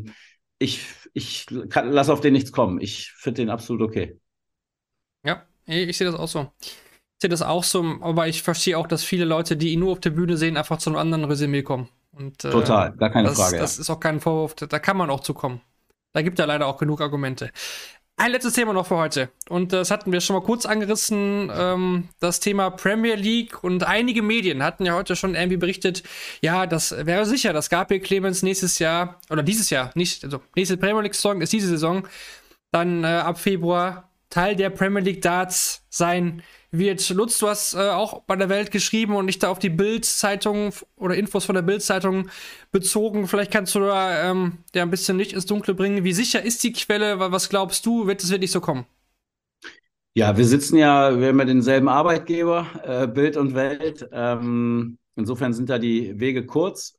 Ich lasse auf den nichts kommen. Ich finde den absolut okay. Ja, ich sehe das auch so. Ich sehe das auch so, aber ich verstehe auch, dass viele Leute, die ihn nur auf der Bühne sehen, einfach zu einem anderen Resümee kommen. Und, Total, gar keine Frage. Das ist auch kein Vorwurf, da kann man auch zukommen. Da gibt ja leider auch genug Argumente. Ein letztes Thema noch für heute. Und das hatten wir schon mal kurz angerissen, das Thema Premier League. Und einige Medien hatten ja heute schon irgendwie berichtet, ja, das wäre sicher, dass Gabriel Clemens nächstes Jahr, oder dieses Jahr, nicht, also nächste Premier League-Saison ist diese Saison, dann ab Februar Teil der Premier League Darts sein wird. Lutz, du hast auch bei der Welt geschrieben und dich da auf die Bild-Zeitung oder Infos von der Bild-Zeitung bezogen. Vielleicht kannst du da ja ein bisschen Licht ins Dunkle bringen. Wie sicher ist die Quelle? Was glaubst du, wird es wirklich so kommen? Ja, wir haben ja denselben Arbeitgeber, Bild und Welt. Insofern sind da die Wege kurz.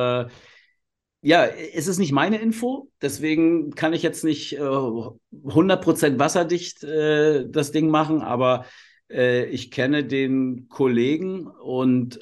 Ja, es ist nicht meine Info, deswegen kann ich jetzt nicht 100% wasserdicht das Ding machen, aber ich kenne den Kollegen und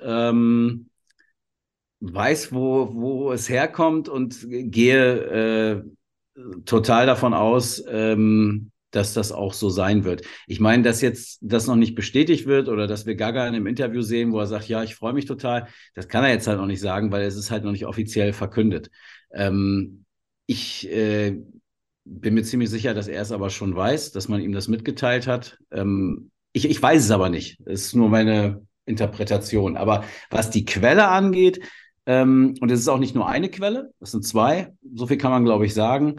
weiß, wo es herkommt und gehe total davon aus, dass das auch so sein wird. Ich meine, dass jetzt das noch nicht bestätigt wird oder dass wir Gaga in einem Interview sehen, wo er sagt, ja, ich freue mich total, das kann er jetzt halt noch nicht sagen, weil es ist halt noch nicht offiziell verkündet. Ich bin mir ziemlich sicher, dass er es aber schon weiß, dass man ihm das mitgeteilt hat. Ich weiß es aber nicht. Das ist nur meine Interpretation. Aber was die Quelle angeht, und es ist auch nicht nur eine Quelle, das sind 2, so viel kann man, glaube ich, sagen.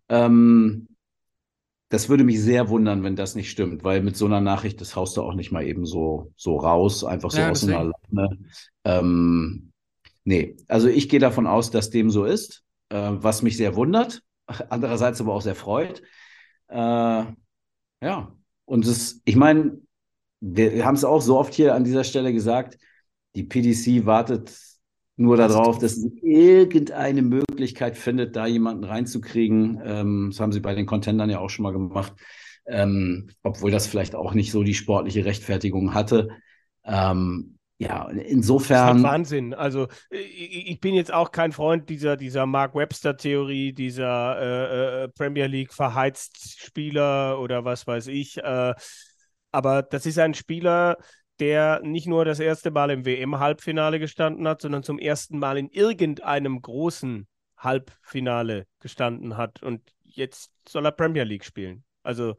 Das würde mich sehr wundern, wenn das nicht stimmt, weil mit so einer Nachricht, das haust du auch nicht mal eben so raus, einfach so Ja, aus deswegen. einer Laune. Nee, also ich gehe davon aus, dass dem so ist, was mich sehr wundert, andererseits aber auch sehr freut. Ja, und ich meine, wir haben es auch so oft hier an dieser Stelle gesagt, die PDC wartet nur darauf, dass sie irgendeine Möglichkeit findet, da jemanden reinzukriegen. Das haben sie bei den Contendern ja auch schon mal gemacht, obwohl das vielleicht auch nicht so die sportliche Rechtfertigung hatte. Ja, Das ist insofern. halt Wahnsinn. Also ich bin jetzt auch kein Freund dieser Mark Webster-Theorie, dieser Premier League verheizt Spieler oder was weiß ich. Aber das ist ein Spieler, der nicht nur das erste Mal im WM-Halbfinale gestanden hat, sondern zum ersten Mal in irgendeinem großen Halbfinale gestanden hat. Und jetzt soll er Premier League spielen. Also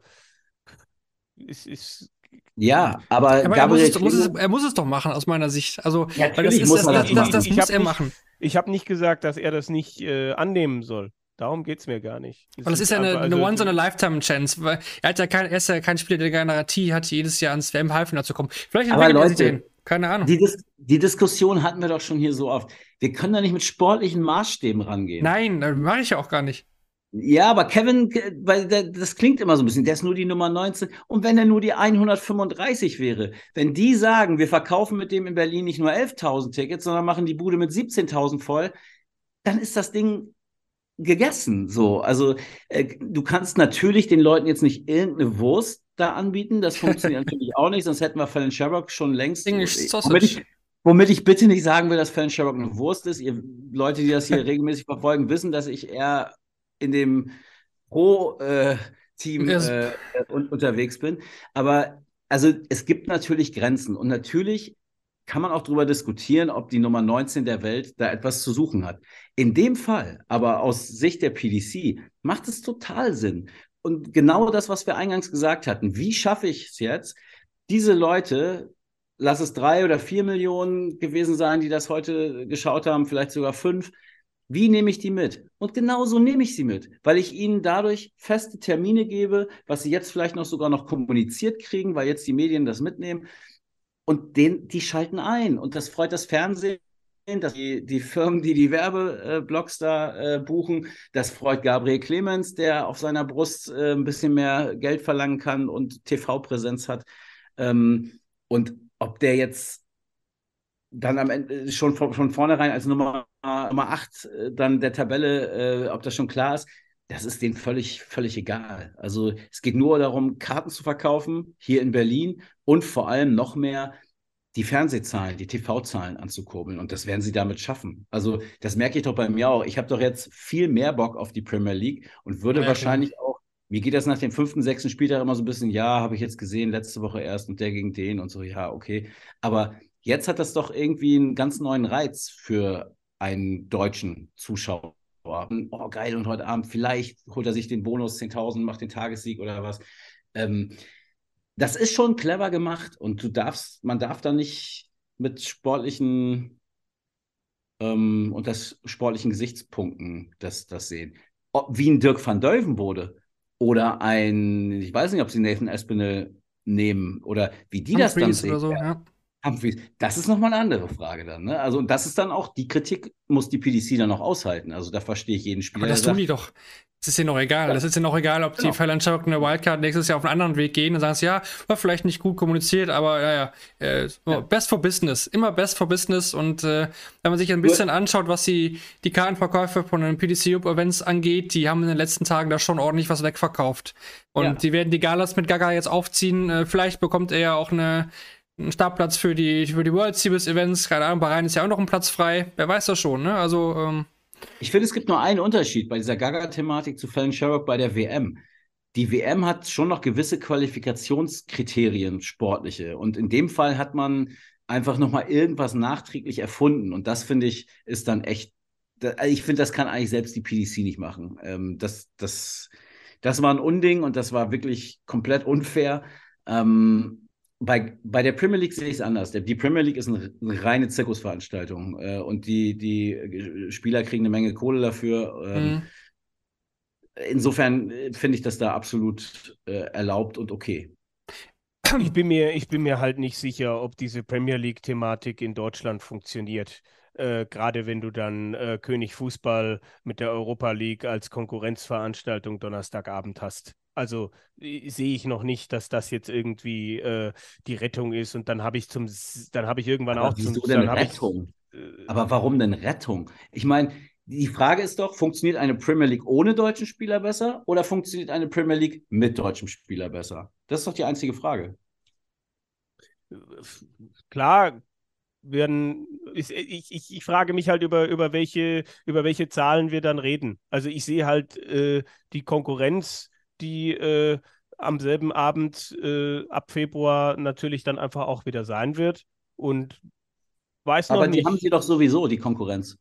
es ist. Ja, aber Aber Gabriel er muss es doch machen, aus meiner Sicht. Also, Ja, weil natürlich muss er das machen. das Ich muss hab er nicht- machen. Ich habe nicht gesagt, dass er das nicht annehmen soll. Darum geht es mir gar nicht. Weil das ist ja einfach- eine Once-in-a-Lifetime-Chance. Weil er ist ja kein Spieler, der eine Garantie hat, jedes Jahr ans WM-Halbfinale zu kommen. Vielleicht Aber entwickelt er sich Leute, dahin. Keine Ahnung. Die Diskussion hatten wir doch schon hier so oft. Wir können da nicht mit sportlichen Maßstäben rangehen. Nein, das mache ich ja auch gar nicht. Ja, aber Kevin, weil das klingt immer so ein bisschen, der ist nur die Nummer 19. Und wenn er nur die 135 wäre, wenn die sagen, wir verkaufen mit dem in Berlin nicht nur 11.000 Tickets, sondern machen die Bude mit 17.000 voll, dann ist das Ding gegessen. So, also du kannst natürlich den Leuten jetzt nicht irgendeine Wurst da anbieten. Das funktioniert natürlich auch nicht, sonst hätten wir Fallon Sherrock schon längst. English Sausage. Womit ich bitte nicht sagen will, dass Fallon Sherrock eine Wurst ist. Ihr Leute, die das hier regelmäßig verfolgen, wissen, dass ich eher in dem Pro-Team unterwegs bin. Aber also es gibt natürlich Grenzen und natürlich kann man auch darüber diskutieren, ob die Nummer 19 der Welt da etwas zu suchen hat. In dem Fall, aber aus Sicht der PDC, macht es total Sinn. Und genau das, was wir eingangs gesagt hatten, wie schaffe ich es jetzt, diese Leute, lass es 3 oder 4 Millionen gewesen sein, die das heute geschaut haben, vielleicht sogar 5, wie nehme ich die mit? Und genauso nehme ich sie mit, weil ich ihnen dadurch feste Termine gebe, was sie jetzt vielleicht noch sogar noch kommuniziert kriegen, weil jetzt die Medien das mitnehmen. Und die schalten ein. Und das freut das Fernsehen, dass die Firmen, die Werbeblocks da buchen, das freut Gabriel Clemens, der auf seiner Brust ein bisschen mehr Geld verlangen kann und TV-Präsenz hat. Und ob der jetzt dann am Ende schon von vornherein als Nummer 8 dann der Tabelle, ob das schon klar ist, das ist denen völlig egal. Also es geht nur darum, Karten zu verkaufen, hier in Berlin und vor allem noch mehr die Fernsehzahlen, die TV-Zahlen anzukurbeln. Und das werden sie damit schaffen. Also das merke ich doch bei mir auch. Ich habe doch jetzt viel mehr Bock auf die Premier League und würde wahrscheinlich auch, mir geht das nach dem 5., 6. Spieltag immer so ein bisschen, ja, habe ich jetzt gesehen, letzte Woche erst und der gegen den und so, ja, okay. Aber jetzt hat das doch irgendwie einen ganz neuen Reiz für einen deutschen Zuschauer. Oh, geil, und heute Abend vielleicht holt er sich den Bonus 10.000, macht den Tagessieg oder was. Das ist schon clever gemacht und man darf da nicht mit sportlichen sportlichen Gesichtspunkten das sehen. Wie ein Dirk van Duyvenbode oder ich weiß nicht, ob sie Nathan Aspinall nehmen oder wie die das dann sehen. Oder so, ja. Das ist nochmal eine andere Frage dann. Ne? Also, und das ist dann auch, die Kritik muss die PDC dann auch aushalten. Also, da verstehe ich jeden Spieler. Aber das tun die doch. Das ist ja noch egal. Ja. Das ist ja noch egal, ob die Fallon Sherrock eine Wildcard nächstes Jahr auf einen anderen Weg gehen und sagen, ja, war vielleicht nicht gut kommuniziert, aber best for business. Immer best for business. Und wenn man sich ein bisschen anschaut, was die Kartenverkäufe von den PDC-Events angeht, die haben in den letzten Tagen da schon ordentlich was wegverkauft. Und die werden die Galas mit Gaga jetzt aufziehen. Vielleicht bekommt er ja auch einen Startplatz für die World Series Events. Keine Ahnung, Bahrain ist ja auch noch ein Platz frei. Wer weiß das schon, ne? Also, ich finde, es gibt nur einen Unterschied bei dieser Gaga-Thematik zu Fallon Sherrock bei der WM. Die WM hat schon noch gewisse Qualifikationskriterien, sportliche. Und in dem Fall hat man einfach nochmal irgendwas nachträglich erfunden. Und das, finde ich, ist dann echt, ich finde, das kann eigentlich selbst die PDC nicht machen. Das war ein Unding und das war wirklich komplett unfair. Bei der Premier League sehe ich es anders. Die Premier League ist eine reine Zirkusveranstaltung und die Spieler kriegen eine Menge Kohle dafür. Insofern finde ich das da absolut erlaubt und okay. Ich bin mir halt nicht sicher, ob diese Premier League-Thematik in Deutschland funktioniert. Gerade wenn du dann König Fußball mit der Europa League als Konkurrenzveranstaltung Donnerstagabend hast. Also sehe ich noch nicht, dass das jetzt irgendwie die Rettung ist. Und dann habe ich irgendwann Aber auch wieso denn Rettung? Aber warum denn Rettung? Ich meine, die Frage ist doch, funktioniert eine Premier League ohne deutschen Spieler besser oder funktioniert eine Premier League mit deutschem Spieler besser? Das ist doch die einzige Frage. Klar, ich frage mich halt über welche Zahlen wir dann reden. Also ich sehe halt die Konkurrenz, die am selben Abend ab Februar natürlich dann einfach auch wieder sein wird. Und weiß noch Aber die haben nicht. sie doch sowieso, die Konkurrenz.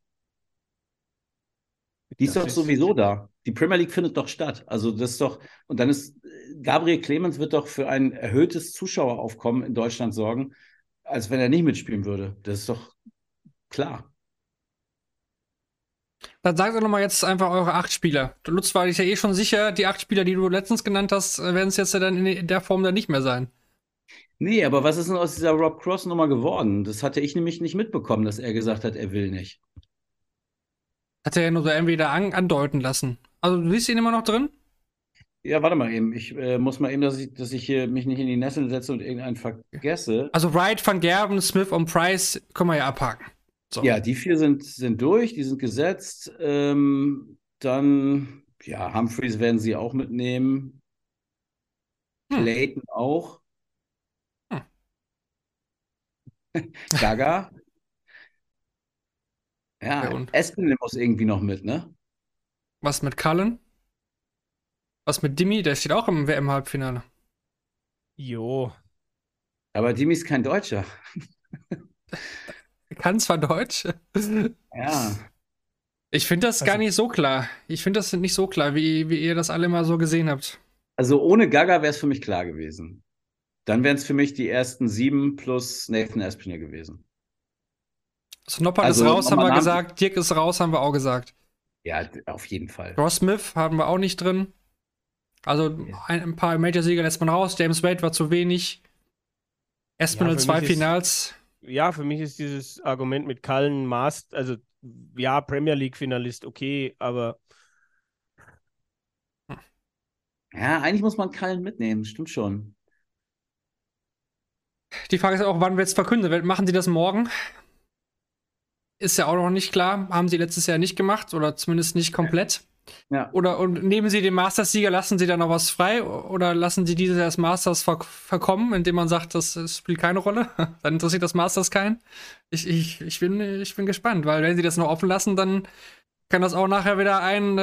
Die ist Das doch ist, sowieso da. Die Premier League findet doch statt. Also das ist doch, und dann ist Gabriel Clemens wird doch für ein erhöhtes Zuschaueraufkommen in Deutschland sorgen, als wenn er nicht mitspielen würde. Das ist doch klar. Dann sagt doch nochmal jetzt einfach eure 8 Spieler. Lutz war ich ja eh schon sicher, die 8 Spieler, die du letztens genannt hast, werden es jetzt ja dann in der Form dann nicht mehr sein. Nee, aber was ist denn aus dieser Rob Cross-Nummer geworden? Das hatte ich nämlich nicht mitbekommen, dass er gesagt hat, er will nicht. Hat er ja nur so irgendwie da andeuten lassen. Also du siehst ihn immer noch drin? Ja, warte mal eben. Ich muss mal eben, dass ich hier mich nicht in die Nesseln setze und irgendeinen vergesse. Also Wright, Van Gerven, Smith und Price können wir ja abhaken. So. Ja, die 4 sind durch, die sind gesetzt. Dann, ja, Humphreys werden sie auch mitnehmen. Clayton auch. Gaga. Ja, Ja, und? Espinel muss irgendwie noch mit, ne? Was mit Cullen? Was mit Dimi? Der steht auch im WM-Halbfinale. jo. Aber Dimi ist kein Deutscher. Kann zwar Deutsch. Ja. Ich finde das gar nicht so klar. Ich finde das nicht so klar, wie ihr das alle mal so gesehen habt. Also ohne Gaga wäre es für mich klar gewesen. Dann wären es für mich die ersten 7 plus Nathan Espinel gewesen. Noppert Also, ist raus, haben wir nochmal gesagt. Dirk ist raus, haben wir auch gesagt. Ja, auf jeden Fall. Ross Smith haben wir auch nicht drin. Also ein paar Major-Sieger lässt man raus. James Wade war zu wenig. Espinel Ja, für 2 mich ist- Finals. Ja, für mich ist dieses Argument mit Cullen Master, also ja, Premier League-Finalist, okay, aber Ja, eigentlich muss man Kallen mitnehmen, stimmt schon. Die Frage ist auch, wann wird es verkündet? Machen sie das morgen? Ist ja auch noch nicht klar. Haben sie letztes Jahr nicht gemacht oder zumindest nicht komplett. Ja. Und nehmen sie den Masters-Sieger, lassen sie dann noch was frei oder lassen sie dieses Jahr das Masters verkommen, indem man sagt, das spielt keine Rolle? Dann interessiert das Masters keinen. Ich bin gespannt, weil wenn sie das noch offen lassen, dann kann das auch nachher wieder ein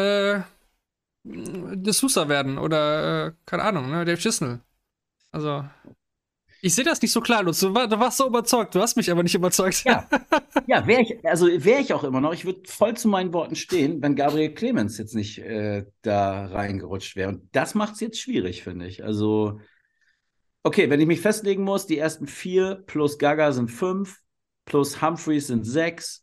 De Sousa werden oder keine Ahnung, ne, Dave Chisnell. Also ich sehe das nicht so klar, Lutz. Du warst so überzeugt, du hast mich aber nicht überzeugt. Ja, ja wäre ich auch immer noch. Ich würde voll zu meinen Worten stehen, wenn Gabriel Clemens jetzt nicht da reingerutscht wäre. Und das macht es jetzt schwierig, finde ich. Also, okay, wenn ich mich festlegen muss, die ersten 4 plus Gaga sind 5, plus Humphreys sind 6,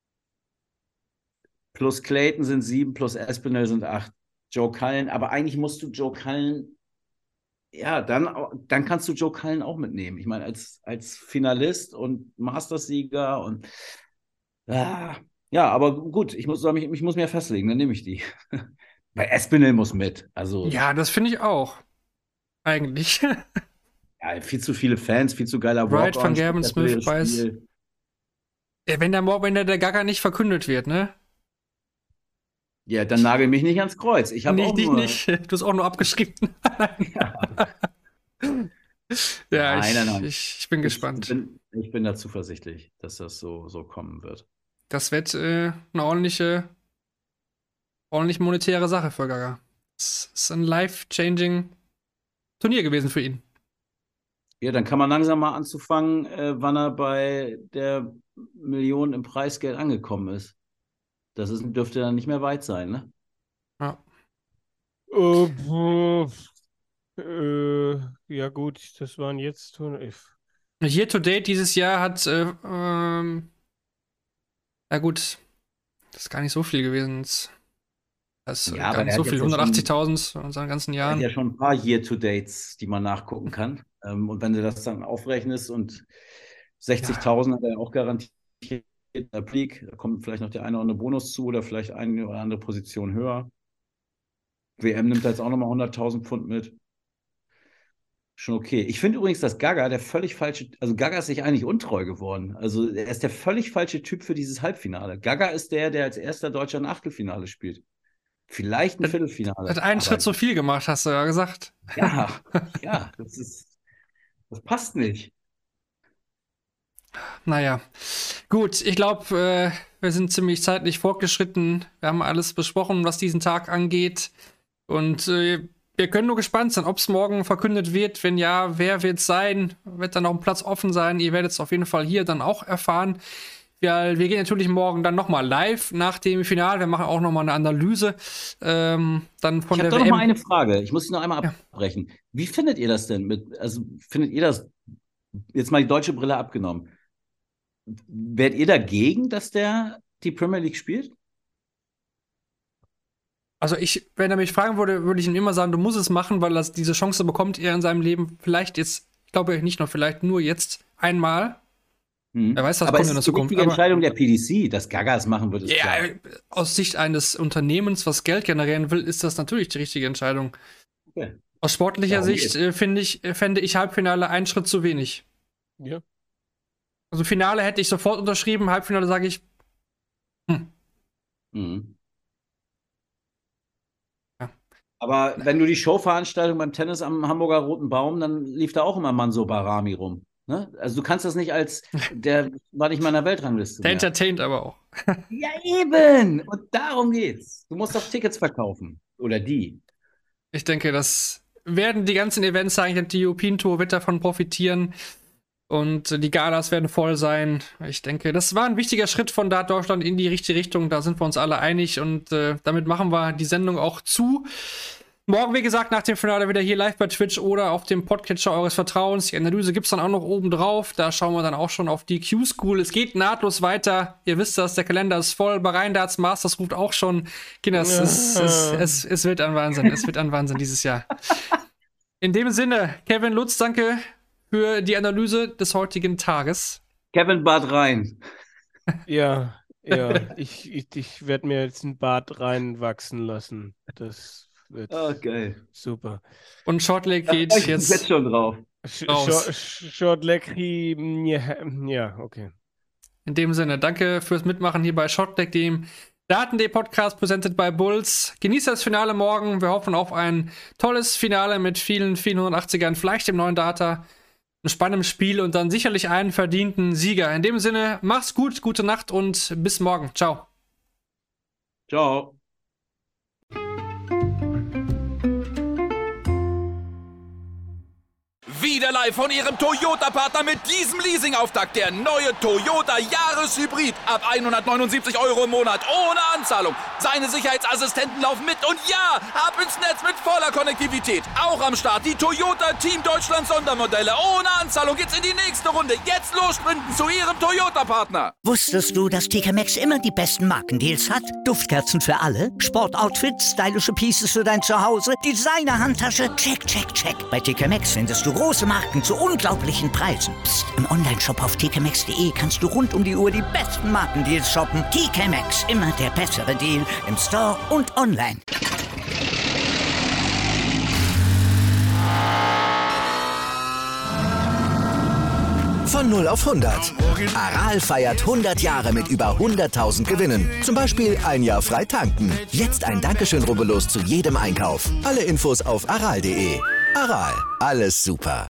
plus Clayton sind 7, plus Espinel sind 8. Joe Cullen, aber eigentlich musst du Joe Cullen, ja, dann kannst du Joe Cullen auch mitnehmen. Ich meine, als Finalist und Masters-Sieger und ja, aber gut, ich muss mich mehr festlegen, dann nehme ich die. Weil Espinel muss mit. Also, Ja, das finde ich auch. Eigentlich. ja, viel zu viele Fans, viel zu geiler Wright, Walk-on, Van Gerven, Smith, spektakuläres Price. Spiel. Ja, wenn der Gaga nicht verkündet wird, ne? Ja, dann nagel mich nicht ans Kreuz. Ich habe auch Dich nur... nicht. Du hast auch nur abgeschrieben. Ja, Nein. ich bin gespannt. Ich bin da zuversichtlich, dass das so kommen wird. Das wird eine ordentlich monetäre Sache für Gaga. Es ist ein life-changing Turnier gewesen für ihn. Ja, dann kann man langsam mal anzufangen, wann er bei der Million im Preisgeld angekommen ist. Dürfte dann nicht mehr weit sein, ne? Ja. Ja gut, das waren jetzt Year to date dieses Jahr hat, na gut, das ist gar nicht so viel gewesen. Das ist Ja, gar aber nicht er so hat viel, jetzt ja 180.000 in seinen ganzen Er hat Jahren. ja schon ein paar Year-to-Dates, die man nachgucken kann. Und wenn du das dann aufrechnest und 60.000 hat er auch garantiert in der League, da kommt vielleicht noch der eine oder andere Bonus zu oder vielleicht eine oder andere Position höher. WM nimmt da jetzt auch nochmal 100.000 Pfund mit. Schon okay. Ich finde übrigens, dass Gaga also Gaga ist sich eigentlich untreu geworden. Also er ist der völlig falsche Typ für dieses Halbfinale. Gaga ist der als erster Deutscher ein Achtelfinale spielt. Vielleicht ein Viertelfinale. Hat einen Schritt zu viel gemacht, hast du ja gesagt. Ja, das passt nicht. Naja, gut, ich glaube, wir sind ziemlich zeitlich fortgeschritten. Wir haben alles besprochen, was diesen Tag angeht. Und wir können nur gespannt sein, ob es morgen verkündet wird. Wenn ja, wer wird es sein? Wird dann noch ein Platz offen sein? Ihr werdet es auf jeden Fall hier dann auch erfahren. Wir gehen natürlich morgen dann nochmal live nach dem Finale. Wir machen auch nochmal eine Analyse. Dann von Ich habe der doch WM. noch mal eine Frage. Ich muss sie noch einmal abbrechen. Wie findet ihr das denn? Findet ihr das, jetzt mal die deutsche Brille abgenommen, wärt ihr dagegen, dass der die Premier League spielt? Also wenn er mich fragen würde, würde ich ihm immer sagen, du musst es machen, weil diese Chance bekommt er in seinem Leben vielleicht jetzt, ich glaube nicht nur vielleicht, nur jetzt einmal. Wer weiß, was Aber kommt es in der ist die Zukunft. richtige Entscheidung der PDC, dass Gaga es machen wird, ist klar. Aus Sicht eines Unternehmens, was Geld generieren will, ist das natürlich die richtige Entscheidung. Okay. Aus sportlicher Darum Sicht fände ich Halbfinale einen Schritt zu wenig. Ja. Also Finale hätte ich sofort unterschrieben, Halbfinale sage ich, Mhm. Ja. Aber wenn du die Showveranstaltung beim Tennis am Hamburger Roten Baum, dann lief da auch immer Manso Barami rum. Ne? Also du kannst das nicht der war nicht mal in der Weltrangliste. der mehr. entertaint aber auch. Ja, eben. Und darum geht's. Du musst doch Tickets verkaufen. Oder die. Ich denke, das werden die ganzen Events sein. Die European Tour wird davon profitieren. Und die Galas werden voll sein. Ich denke, das war ein wichtiger Schritt von Dart Deutschland in die richtige Richtung. Da sind wir uns alle einig. Und damit machen wir die Sendung auch zu. Morgen, wie gesagt, nach dem Finale wieder hier live bei Twitch oder auf dem Podcatcher eures Vertrauens. Die Analyse gibt es dann auch noch oben drauf. Da schauen wir dann auch schon auf die Q-School. Es geht nahtlos weiter. Ihr wisst das, der Kalender ist voll. Bahrain Darts Masters ruft auch schon. Kinder, es wird ein Wahnsinn. Es wird ein Wahnsinn dieses Jahr. In dem Sinne, Kevin Lutz, danke für die Analyse des heutigen Tages. Kevin Bart rein. Ja, ich werde mir jetzt ein Bart reinwachsen lassen. Das wird geil. super. Und Shortleg geht Ich bin jetzt schon drauf. Shortleg, ja, okay. In dem Sinne, danke fürs Mitmachen hier bei Shortleg, dem Daten.de-Podcast, presented by Bulls. Genießt das Finale morgen. Wir hoffen auf ein tolles Finale mit vielen 180ern, vielleicht dem neuen Data, ein spannendes Spiel und dann sicherlich einen verdienten Sieger. In dem Sinne, macht's gut, gute Nacht und bis morgen. Ciao. Ciao. Wieder live von Ihrem Toyota-Partner mit diesem Leasing-Auftakt. Der neue Toyota Jahreshybrid. Ab 179 € im Monat. Ohne Anzahlung. Seine Sicherheitsassistenten laufen mit. Und ja, ab ins Netz mit voller Konnektivität. Auch am Start die Toyota Team Deutschland Sondermodelle. Ohne Anzahlung geht's in die nächste Runde. Jetzt los sprinten zu Ihrem Toyota-Partner. Wusstest du, dass TK Maxx immer die besten Markendeals hat? Duftkerzen für alle, Sportoutfits, stylische Pieces für dein Zuhause, Designer-Handtasche, check, check, check. Bei TK Maxx findest du große Marken zu unglaublichen Preisen. Psst. Im Onlineshop auf tkmaxx.de kannst du rund um die Uhr die besten Markendeals shoppen. TK Maxx, immer der bessere Deal im Store und online. Von 0 auf 100. Aral feiert 100 Jahre mit über 100.000 Gewinnen. Zum Beispiel ein Jahr frei tanken. Jetzt ein Dankeschön, rubbellos zu jedem Einkauf. Alle Infos auf aral.de. Aral, alles super.